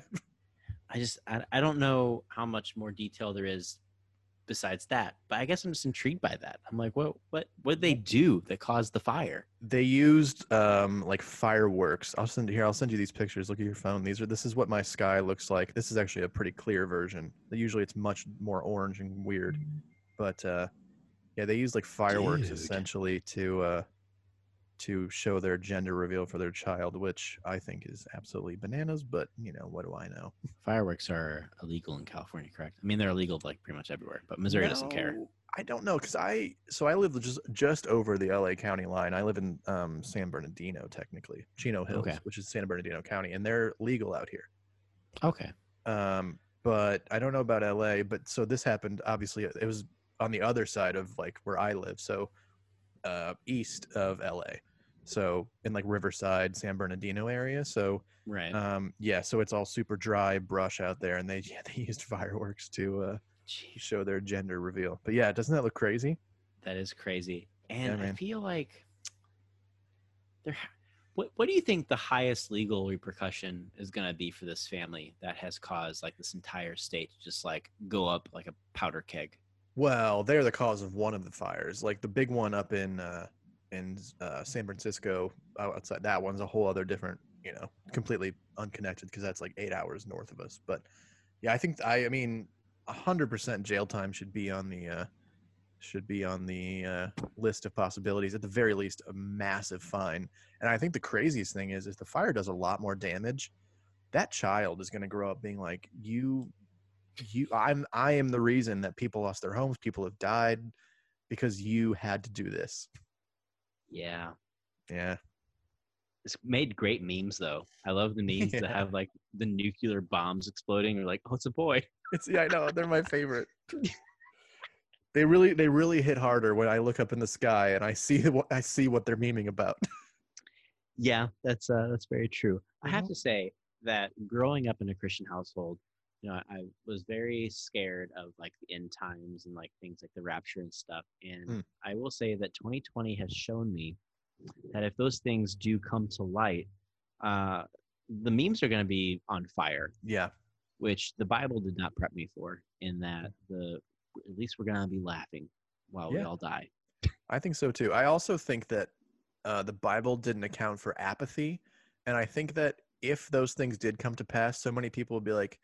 I just I, I don't know how much more detail there is besides that, but I guess I'm just intrigued by that. I'm like, what what what did they do that caused the fire?
They used um like fireworks. I'll send here. I'll send you these pictures. Look at your phone. These are. This is what my sky looks like. This is actually a pretty clear version. Usually, it's much more orange and weird. But uh, yeah, they used like fireworks
Dude.
essentially to uh, to show their gender reveal for their child, which I think is absolutely bananas. But you know, what do I know?
Fireworks are illegal in California, correct? I mean, they're illegal like pretty much everywhere, but Missouri doesn't care.
No, I don't know because I so I live just just over the L A County line. I live in um, San Bernardino, technically Chino Hills,
Okay.
which is San Bernardino County, and they're legal out here.
Okay.
Um, but I don't know about L A. But so this happened. Obviously, it was on the other side of like where I live, so uh, east of L A. So in like Riverside, San Bernardino area. So
Right.
um, yeah, so it's all super dry brush out there, and they yeah they used fireworks to uh,
Jeez,
show their gender reveal. But yeah, doesn't that look crazy?
that is crazy. And
Yeah,
I
man.
feel like there. What What do you think the highest legal repercussion is going to be for this family that has caused like this entire state to just like go up like a powder keg?
Well, they're the cause of one of the fires. Like the big one up in uh, in uh, San Francisco, outside that one's a whole other different, you know, completely unconnected because that's like eight hours north of us. But yeah, I think I, I mean, a hundred percent jail time should be on the uh, should be on the uh, list of possibilities. At the very least, a massive fine. And I think the craziest thing is, if the fire does a lot more damage, that child is going to grow up being like, you you i'm I am the reason that people lost their homes, people have died because you had to do this.
Yeah.
Yeah.
It's made great memes though. I love the memes
Yeah.
that have like the nuclear bombs exploding or like, oh, it's a boy.
It's yeah, I know, they're my favorite. They really they really hit harder when I look up in the sky and I see what I see what they're memeing about.
Yeah, that's uh that's very true. I have
Mhm.
to say that growing up in a Christian household, you know, I was very scared of like the end times and like things like the rapture and stuff. And
Mm.
I will say that twenty twenty has shown me that if those things do come to light, uh, the memes are going to be on fire,
Yeah.
which the Bible did not prep me for. In that the at least we're going to be laughing while we
Yeah.
all die.
I think so too. I also think that uh, the Bible didn't account for apathy, and I think that if those things did come to pass, so many people would be like,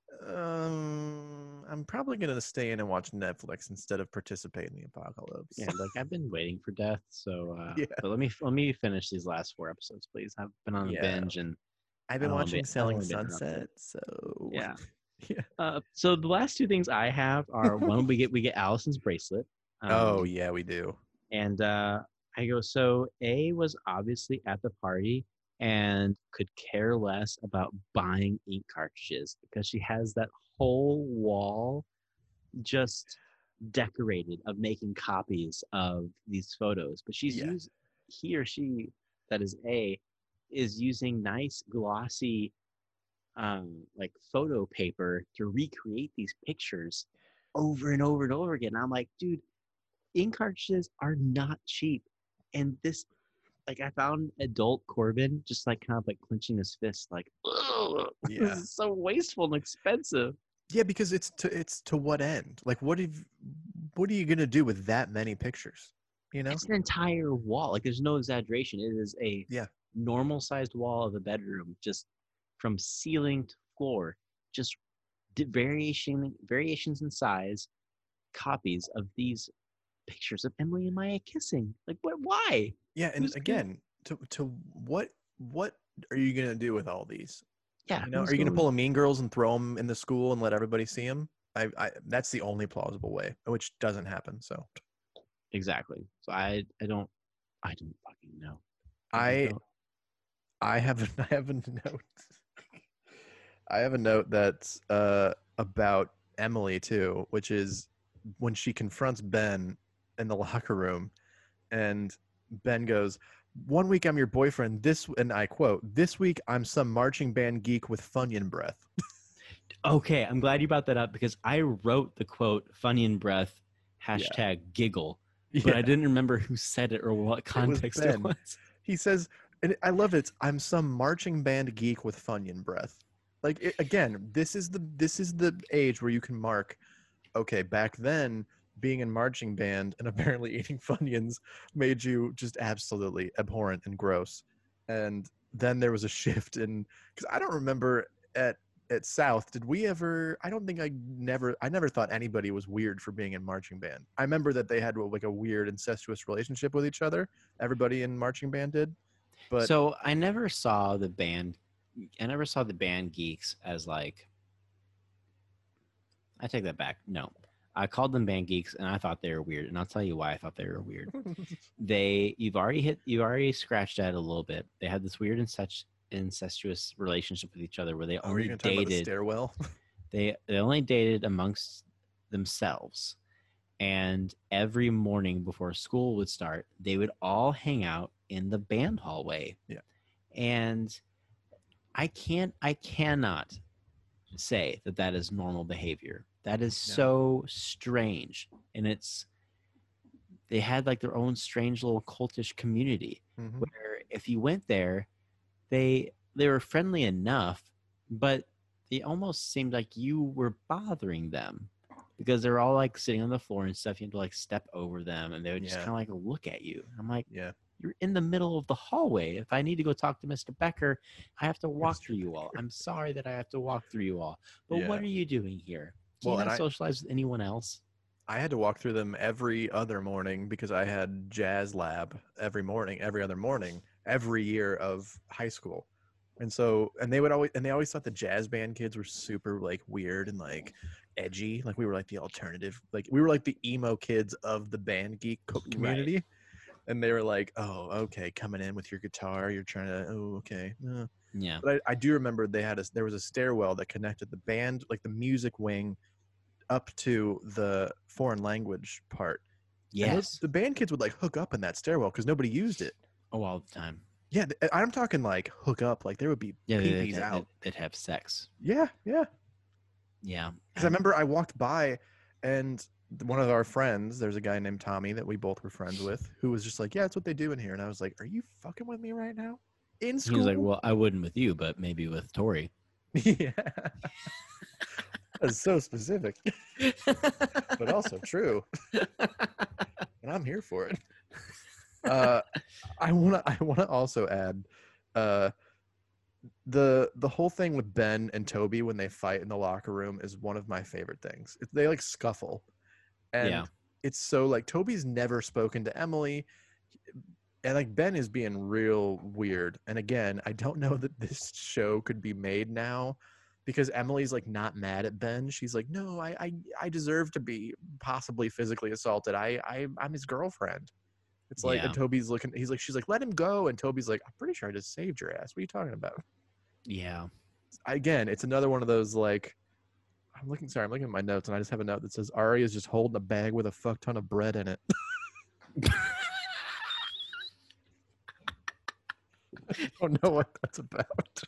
um, "I'm probably going to stay in and watch Netflix instead of participate in the apocalypse."
Yeah, like I've been waiting for death, so uh,
Yeah.
but let me let me finish these last four episodes, please. I've been on a
Yeah.
binge and
I've
I
been
don't want to be
watching
I don't
Selling
want to be interrupted.
Sunset, so
Yeah.
yeah.
Uh, so the last two things I have are one we get we get Allison's bracelet.
Oh
Um,
yeah, we do.
and uh, I go, so A was obviously at the party and could care less about buying ink cartridges because she has that whole wall just decorated of making copies of these photos. But she's
Yeah.
used he or she, that is A, is using nice glossy um, like photo paper to recreate these pictures over and over and over again. I'm like, dude, ink cartridges are not cheap. And this, like, I found adult Corbin just like kind of like clenching his fist, like, ugh, this
Yeah.
is so wasteful and expensive.
Yeah, because it's to it's to what end? Like, what if what are you gonna do with that many pictures? You know?
It's an entire wall. Like, there's no exaggeration. It is a
Yeah.
normal sized wall of a bedroom, just from ceiling to floor, just variation variations in size, copies of these pictures of Emily and Maya kissing. Like, what? Why?
Yeah, and
Who's gonna?
again, to to what what are you gonna do with all these?
Yeah,
You know,
who's
are you gonna
going?
pull a Mean Girls and throw them in the school and let everybody see them? I, I that's the only plausible way, which doesn't happen. So
Exactly. So I, I don't, I don't fucking know. I just
I
don't.
I have a, I have a note. I have a note that's uh, about Emily too, which is when she confronts Ben in the locker room, and Ben goes, "One week I'm your boyfriend. This," and I quote, "This week I'm some marching band geek with Funyun breath."
Okay, I'm glad you brought that up because I wrote the quote "Funyun breath"
Yeah,
hashtag giggle, but I
yeah,
didn't remember who said it or what
it was
context it
Ben.
was.
He says, and I love it. I'm some marching band geek with Funyun breath. Like it, again, this is the this is the age where you can mark. Okay, back then, being in marching band and apparently eating Funyuns made you just absolutely abhorrent and gross. And then there was a shift in because I don't remember at at South, did we ever? I don't think I never. I never thought anybody was weird for being in marching band. I remember that they had like a weird incestuous relationship with each other. Everybody in marching band did, but
So I never saw the band. I never saw the band geeks as like. I take that back. No, I called them band geeks, and I thought they were weird, and I'll tell you why I thought they were weird. They, you've already hit, you've already scratched at it a little bit. They had this weird incest, incestuous relationship with each other, where they
oh, are you
only
going to talk about the
dated.
stairwell?
They they only dated amongst themselves, and every morning before school would start, they would all hang out in the band hallway.
Yeah.
And I can't, I cannot say that that is normal behavior. That is
No.
so strange. And it's, they had like their own strange little cultish community
Mhm.
where if you went there, they they were friendly enough, but they almost seemed like you were bothering them. because they're all like sitting on the floor and stuff. You have to like step over them, and they would just
Yeah.
kind of like look at you. I'm like,
Yeah.
you're in the middle of the hallway. If I need to go talk to Mister Becker, I have to walk
Mister
through you all.
Becker.
I'm sorry that I have to walk through you all. But
Yeah.
what are you doing here? Do
Well,
you
and
not
I-
socialize with anyone else?
I had to walk through them every other morning because I had jazz lab every morning, every other morning, every year of high school. And so, and they would always, and they always thought the jazz band kids were super like weird and like edgy. Like we were like the alternative, like we were like the emo kids of the band geek co-
Right.
community. And they were like, oh, okay, coming in with your guitar. You're trying to, oh, okay. Uh.
Yeah.
But I, I do remember they had a, there was a stairwell that connected the band, like the music wing, up to the foreign language part. And those-
Yes.
the band kids would like hook up in that stairwell because nobody used it.
Oh, all the time.
Yeah, th- I'm talking like hook up, like there would be
Yeah, they,
peepees
they,
out.
they'd have sex.
Yeah, yeah.
Yeah.
Because I remember I walked by, and one of our friends, there's a guy named Tommy that we both were friends with, who was just like, "Yeah, that's what they do in here." And I was like, "Are you fucking with me right now?" In
He
school?
was like, well, I wouldn't with you, but maybe with Tori.
Yeah. That's so specific, but also true. And I'm here for it. Uh, I wanna, I wanna also add, uh, the the whole thing with Ben and Toby when they fight in the locker room is one of my favorite things. It, they like scuffle, and
Yeah.
it's so like Toby's never spoken to Emily, and like Ben is being real weird. And again, I don't know that this show could be made now because Emily's like not mad at Ben. She's like, no, I I, I deserve to be possibly physically assaulted. I, I I'm his girlfriend. It's like,
Yeah.
and Toby's looking, he's like, she's like, let him go. And Toby's like, I'm pretty sure I just saved your ass. What are you talking about?
Yeah.
Again, it's another one of those like, I'm looking, sorry, I'm looking at my notes and I just have a note that says Ari is just holding a bag with a fuck ton of bread in it. I don't know what that's about.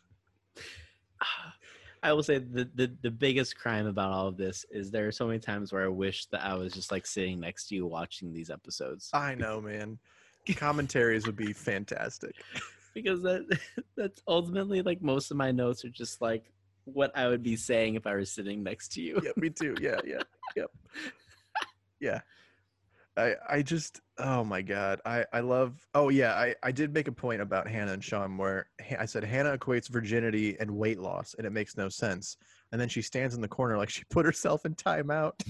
I will say the, the the biggest crime about all of this is there are so many times where I wish that I was just like sitting next to you watching these episodes.
I know, man. Commentaries would be fantastic.
Because that that's ultimately like most of my notes are just like what I would be saying if I were sitting next to you.
Yeah, me too. Yeah, yeah, yep. Yeah. I I just oh my god I I love oh yeah I I did make a point about Hannah and Sean where I said Hannah equates virginity and weight loss and it makes no sense, and then she stands in the corner like she put herself in timeout.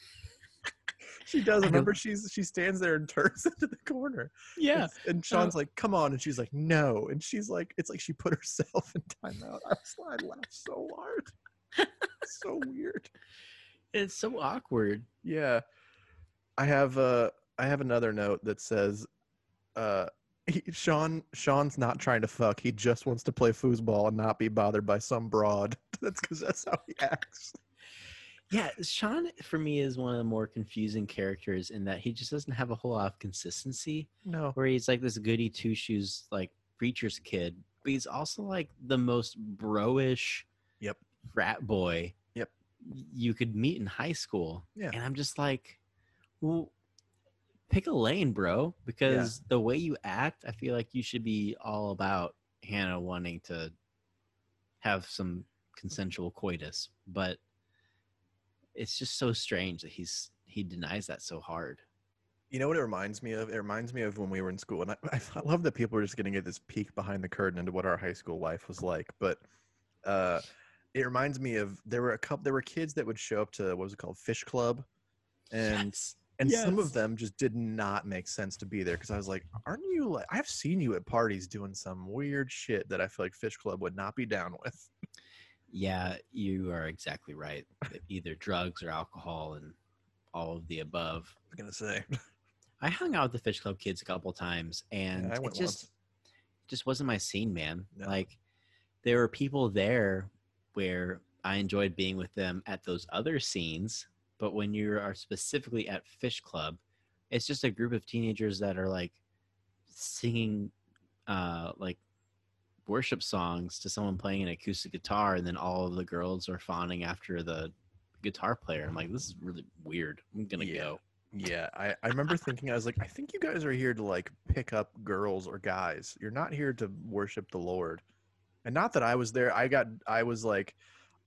She does. Remember, she's she stands there and turns into the corner.
Yeah.
It's, and Sean's like, "Come on," and she's like, "No," and she's like, "It's like she put herself in timeout." I was I laughed so hard. So weird.
It's so awkward.
Yeah. I have uh I have another note that says uh he, Sean Sean's not trying to fuck. He just wants to play foosball and not be bothered by some broad. That's because that's how he acts.
Yeah, Sean for me is one of the more confusing characters in that he just doesn't have a whole lot of consistency.
No.
Where he's like this goody two shoes like preacher's kid, but he's also like the most bro-ish
Yep.
frat boy.
Yep.
You could meet in high school.
Yeah.
And I'm just like, well, pick a lane, bro, because the way you act, I feel like you should be all about Hannah wanting to have some consensual coitus, but it's just so strange that he's he denies that so hard.
You know what it reminds me of? It reminds me of when we were in school, and I, I love that people are just getting at this peek behind the curtain into what our high school life was like. But uh, it reminds me of there were a couple, there were kids that would show up to what was it called, Fish Club, and
Yes.
and some
Yes.
of them just did not make sense to be there because I was like, aren't you like? I've seen you at parties doing some weird shit that I feel like Fish Club would not be down with.
Yeah, you are exactly right. Either drugs or alcohol and all of the above.
I was gonna say,
I hung out with the Fish Club kids a couple times, and
Yeah, I
it
went
just
once.
just wasn't my scene, man.
No.
Like there were people there where I enjoyed being with them at those other scenes, but when you are specifically at Fish Club, it's just a group of teenagers that are like singing uh like worship songs to someone playing an acoustic guitar, and then all of the girls are fawning after the guitar player. I'm like, this is really weird. I'm gonna
Yeah.
go.
Yeah, I, I remember thinking, I was like, I think you guys are here to like pick up girls or guys. You're not here to worship the Lord. And not that I was there. I got, I was like,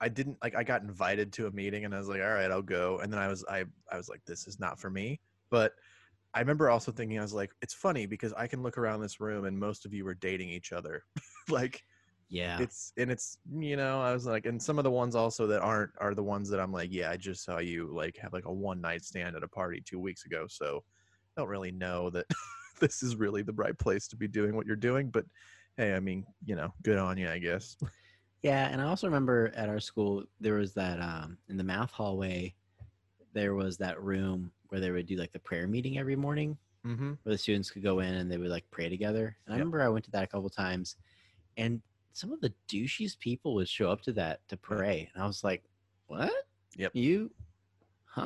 I didn't like I got invited to a meeting and I was like, all right, I'll go. And then I was I I was like, this is not for me. But I remember also thinking, I was like, it's funny because I can look around this room and most of you are dating each other. Like
Yeah.
it's and it's you know, I was like, and some of the ones also that aren't are the ones that I'm like, yeah, I just saw you like have like a one night stand at a party two weeks ago. So I don't really know that this is really the right place to be doing what you're doing. But hey, I mean, you know, good on you, I guess.
Yeah, and I also remember at our school there was that um, in the math hallway, there was that room where they would do like the prayer meeting every morning,
Mm-hmm.
where the students could go in and they would like pray together. And I
Yep.
remember I went to that a couple times, and some of the douchiest people would show up to that to pray, and I was like, "What?
Yep.
You, huh?"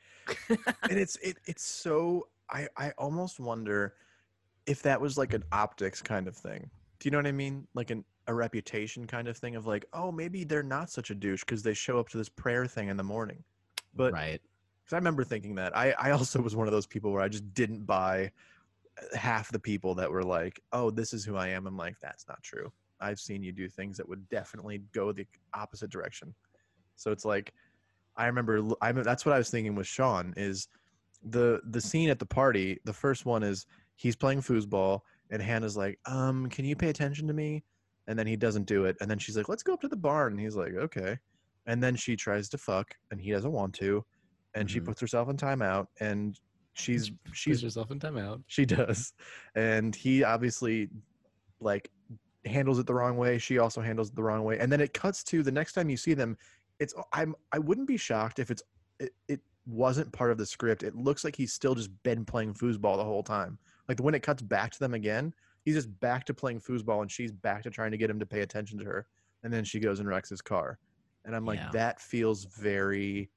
And it's it it's so I I almost wonder if that was like an optics kind of thing. Do you know what I mean? Like an a reputation kind of thing of like, oh, maybe they're not such a douche because they show up to this prayer thing in the morning. But
Right.
because I remember thinking that. I, I also was one of those people where I just didn't buy half the people that were like, oh, this is who I am. I'm like, that's not true. I've seen you do things that would definitely go the opposite direction. So it's like, I remember, I that's what I was thinking with Sean is the the scene at the party. The first one is he's playing foosball and Hannah's like, um, can you pay attention to me? And then he doesn't do it. And then she's like, let's go up to the barn. And he's like, okay. And then she tries to fuck and he doesn't want to. And she
Mhm.
puts herself in timeout and she's she's
yourself in timeout.
she does. And he obviously like handles it the wrong way. She also handles it the wrong way. And then it cuts to the next time you see them, it's I'm I wouldn't be shocked if it's it, it wasn't part of the script. It looks like he's still just been playing foosball the whole time. Like when it cuts back to them again, he's just back to playing foosball and she's back to trying to get him to pay attention to her. And then she goes and wrecks his car. And I'm like,
Yeah.
that feels very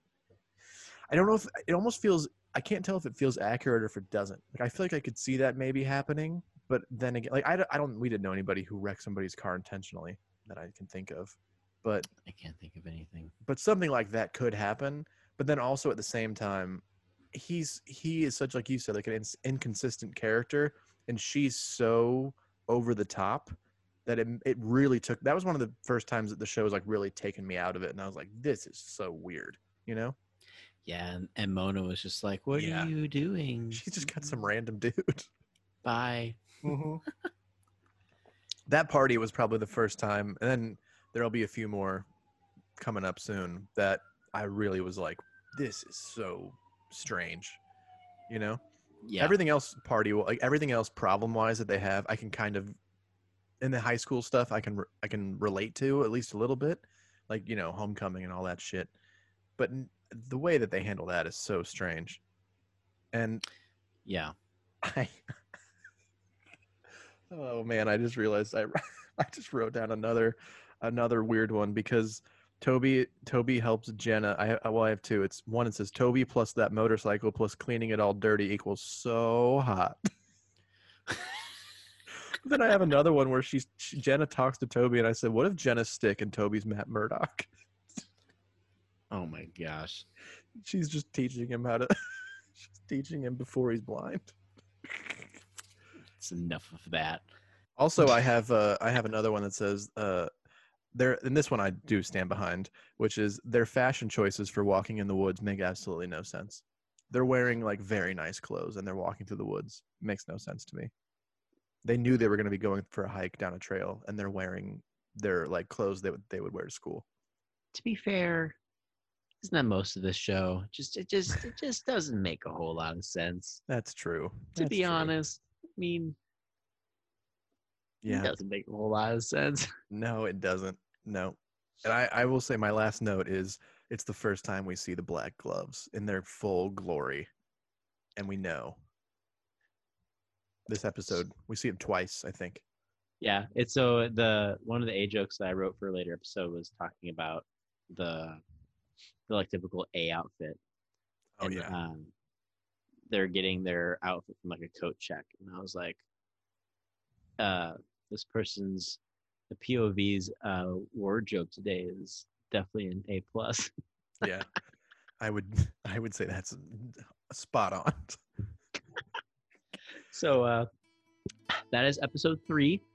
I don't know if it almost feels I can't tell if it feels accurate or if it doesn't. Like I feel like I could see that maybe happening, but then again, like I don't, I don't we didn't know anybody who wrecked somebody's car intentionally that I can think of. But
I can't think of anything.
but something like that could happen. But then also at the same time, he's he is such like you said like an ins- inconsistent character, and she's so over the top that it it really took. That was one of the first times that the show was like really taking me out of it, and I was like, this is so weird, you know.
Yeah, and, and Mona was just like, "What
Yeah.
are you doing?"
She's just got some random dude.
Bye.
That party was probably the first time, and then there'll be a few more coming up soon that I really was like, this is so strange, you know.
Yeah.
Everything else party like everything else problem wise that they have, I can kind of in the high school stuff I can I can relate to at least a little bit, like you know homecoming and all that shit. But the way that they handle that is so strange, and
Yeah.
I. Oh man, I just realized I I just wrote down another another weird one because Toby Toby helps Jenna. I well I have two. It's one. It says Toby plus that motorcycle plus cleaning it all dirty equals so hot. Then I have another one where she's she, Jenna talks to Toby and I said, what if Jenna's Stick and Toby's Matt Murdock?
Oh my gosh.
She's just teaching him how to. She's teaching him before he's blind.
It's enough of that.
Also, I have uh, I have another one that says uh, there, and this one I do stand behind, which is their fashion choices for walking in the woods make absolutely no sense. They're wearing like very nice clothes and they're walking through the woods. Makes no sense to me. They knew they were going to be going for a hike down a trail, and they're wearing their like clothes they would they would wear to school.
To be fair, isn't that most of the show? Just it just it just doesn't make a whole lot of sense.
That's true.
To
That's
be
true.
honest, I mean,
Yeah.
it doesn't make a whole lot of sense.
No, it doesn't. No. And I, I will say my last note is it's the first time we see the black gloves in their full glory. And we know. This episode, we see it twice, I think.
Yeah, it's so the one of the A jokes that I wrote for a later episode was talking about the the like typical A outfit.
Oh,
and,
yeah.
Um, they're getting their outfit from like a coat check, and I was like, uh, this person's the P O V's uh, word joke today is definitely an A plus.
Yeah. I would I would say that's spot on.
So uh, that is episode three.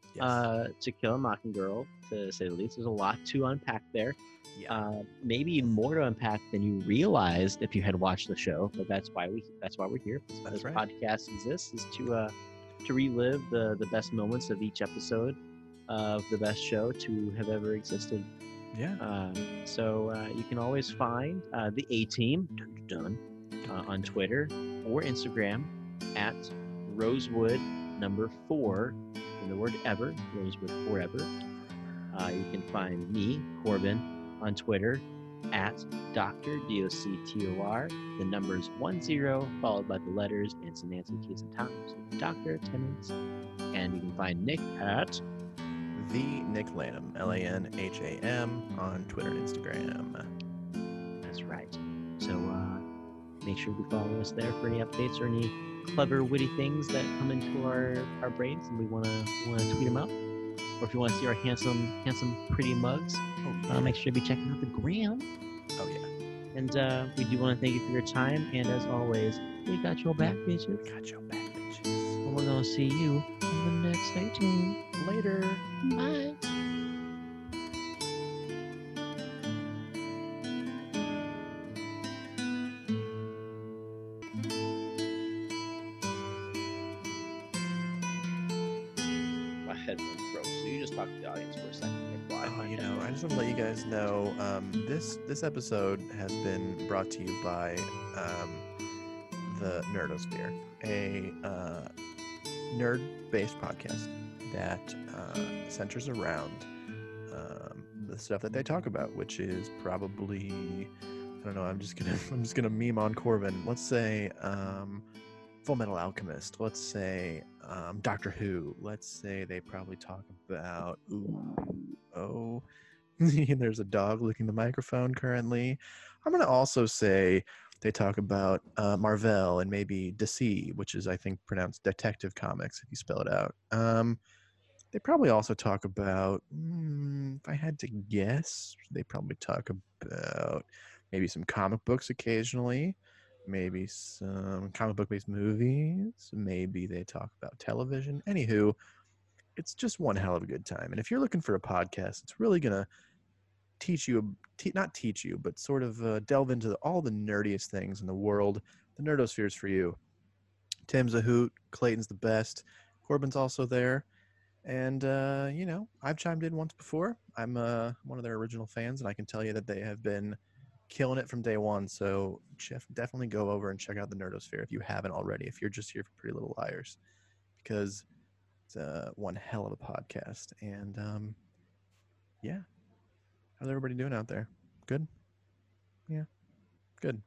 Yes.
uh, To Kill a Mockingjay, to say the least. There's a lot to unpack there.
Yeah.
Uh, maybe more to unpack than you realized if you had watched the show. But that's why we that's why we're here.
That's
this
right.
podcast exists is to uh, to relive the the best moments of each episode of the best show to have ever existed.
Yeah.
Uh, so uh, you can always find uh, the A Team dun, dun, dun, uh, on Twitter or Instagram at Rosewood number four in the word ever, Rosewood forever. Uh, you can find me, Corbin, on Twitter at Doctor D O C T O R. The numbers one zero followed by the letters and some Nancy Keys and Thomas. Doctor Attendance. And you can find Nick at
The Nick Lanham, L A N H A M, on Twitter and Instagram.
That's right. So uh, make sure to follow us there for any updates or any clever, witty things that come into our, our brains and we want to want to tweet them out. Or if you want to see our handsome, handsome, pretty mugs,
Oh, yeah.
uh, make sure to be checking out the gram.
Oh, yeah.
And uh, we do want to thank you for your time. And as always, we got your back, bitches.
Got your back, bitches.
And we're going to see you in the next eighteen.
Later.
Bye. My headphones broke, so you just talk to the audience for a second.
Oh, you know, I just want to let you guys know um, this this episode has been brought to you by um, the Nerdosphere, a uh, nerd-based podcast that uh, centers around um, the stuff that they talk about, which is probably I don't know. I'm just gonna I'm just gonna meme on Corbin. Let's say um, Full Metal Alchemist. Let's say um, Doctor Who. Let's say they probably talk about ooh. Oh, there's a dog licking the microphone currently. I'm going to also say they talk about uh, Marvel and maybe D C, which is, I think, pronounced Detective Comics if you spell it out. Um, they probably also talk about, mm, if I had to guess, they probably talk about maybe some comic books occasionally, maybe some comic book based movies. Maybe they talk about television. Anywho, it's just one hell of a good time. And if you're looking for a podcast, it's really going to teach you, te- not teach you, but sort of uh, delve into the, all the nerdiest things in the world. The Nerdosphere is for you. Tim's a hoot. Clayton's the best. Corbin's also there. And, uh, you know, I've chimed in once before. I'm uh, one of their original fans, and I can tell you that they have been killing it from day one. So Jeff, definitely go over and check out the Nerdosphere if you haven't already, if you're just here for Pretty Little Liars. Because it's uh, one hell of a podcast. And, um, yeah. How's everybody doing out there? Good? Yeah. Good.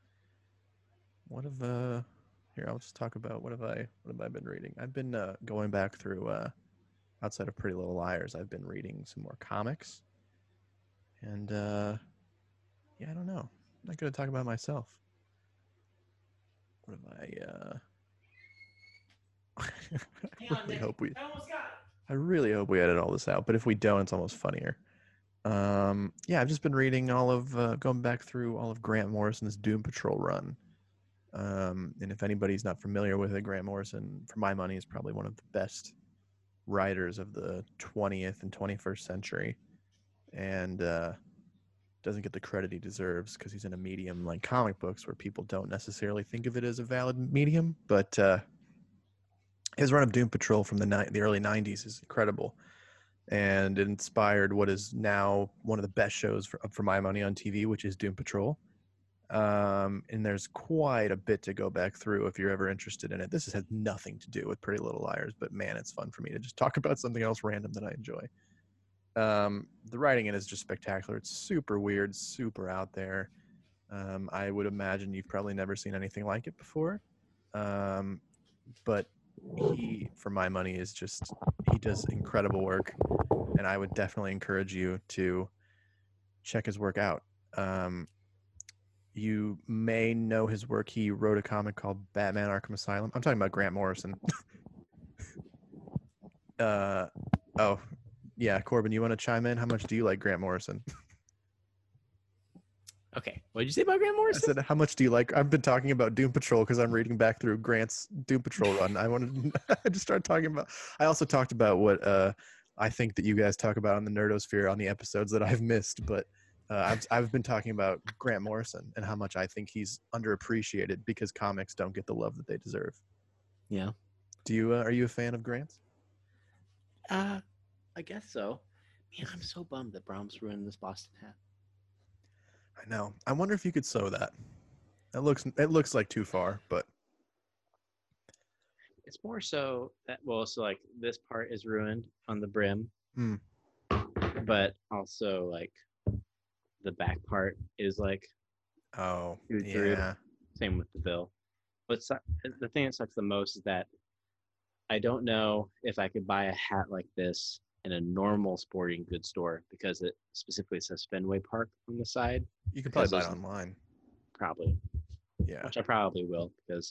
What have, uh, here, I'll just talk about what have I, what have I been reading? I've been uh, going back through, uh, outside of Pretty Little Liars, I've been reading some more comics. And, uh, yeah, I don't know. I'm not going to talk about myself. What have I, uh, I really hope we, I really hope we edit all this out, but if we don't, it's almost funnier. Um, yeah, I've just been reading all of, uh, going back through all of Grant Morrison's Doom Patrol run. Um, and if anybody's not familiar with it, Grant Morrison, for my money, is probably one of the best writers of the twentieth and twenty-first century. And, uh, doesn't get the credit he deserves because he's in a medium like comic books where people don't necessarily think of it as a valid medium. But uh, his run of Doom Patrol from the ni- the early nineties is incredible, and it inspired what is now one of the best shows for, for my money on T V, which is Doom Patrol. Um, and there's quite a bit to go back through if you're ever interested in it. This has nothing to do with Pretty Little Liars, but man, it's fun for me to just talk about something else random that I enjoy. Um, the writing in it is just spectacular. It's super weird, super out there. Um, I would imagine you've probably never seen anything like it before. Um, but he, for my money, is just, he does incredible work. And I would definitely encourage you to check his work out. Um, you may know his work. He wrote a comic called Batman Arkham Asylum. I'm talking about Grant Morrison. uh, oh, yeah, Corbin, you want to chime in? How much do you like Grant Morrison?
Okay. What did you say about Grant
I
Morrison?
said, how much do you like? I've been talking about Doom Patrol because I'm reading back through Grant's Doom Patrol run. I wanted, I just started talking about. I also talked about what uh, I think that you guys talk about on the Nerdosphere on the episodes that I've missed, but uh, I've I've been talking about Grant Morrison and how much I think he's underappreciated because comics don't get the love that they deserve.
Yeah.
Do you? Uh, are you a fan of Grant's?
Uh, I guess so. Man, I'm so bummed that Brahms ruined this Boston hat.
I know. I wonder if you could sew that. It looks it looks like too far, but
It's more so that, well, so like this part is ruined on the brim,
Hmm.
but also like the back part is like
oh
chewed through.
yeah.
Same with the bill. But su- the thing that sucks the most is that I don't know if I could buy a hat like this in a normal sporting goods store because it specifically says Fenway Park on the side.
You could probably buy it
Because
online.
Probably,
Yeah.
which I probably will because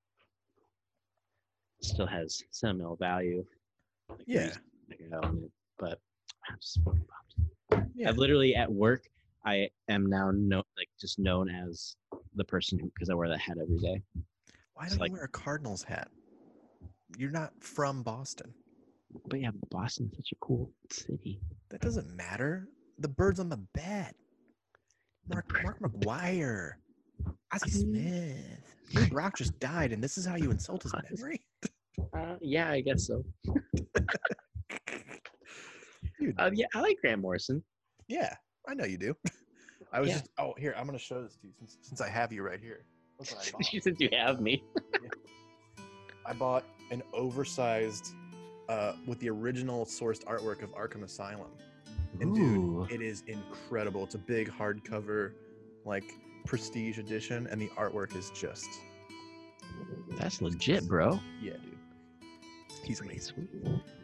it still has sentimental value. Like,
Yeah.
like an element, but I'm just fucking pumped.
Yeah.
I've literally at work, I am now no, like just known as the person who, because I wear that hat every day.
Why
It's
don't
like-
you wear a Cardinals hat? You're not from Boston.
But yeah, Boston's such a cool city.
That doesn't matter. The bird's on the bat. Mark Mark McGuire. Ozzie Smith. Ray Brock just died, and this is how you insult his memory?
Uh, yeah, I guess so.
Dude,
Uh, yeah, I like Grant Morrison.
yeah, I know you do. I was
Yeah.
just oh here, I'm gonna show this to you since since I have you right here. Look what I bought.
Since you have me.
I bought an oversized uh with the original sourced artwork of Arkham Asylum. And
Ooh.
dude, it is incredible. It's a big hardcover, like prestige edition, and the artwork is just
That's legit, bro.
yeah, dude. He's amazing.
Sweet.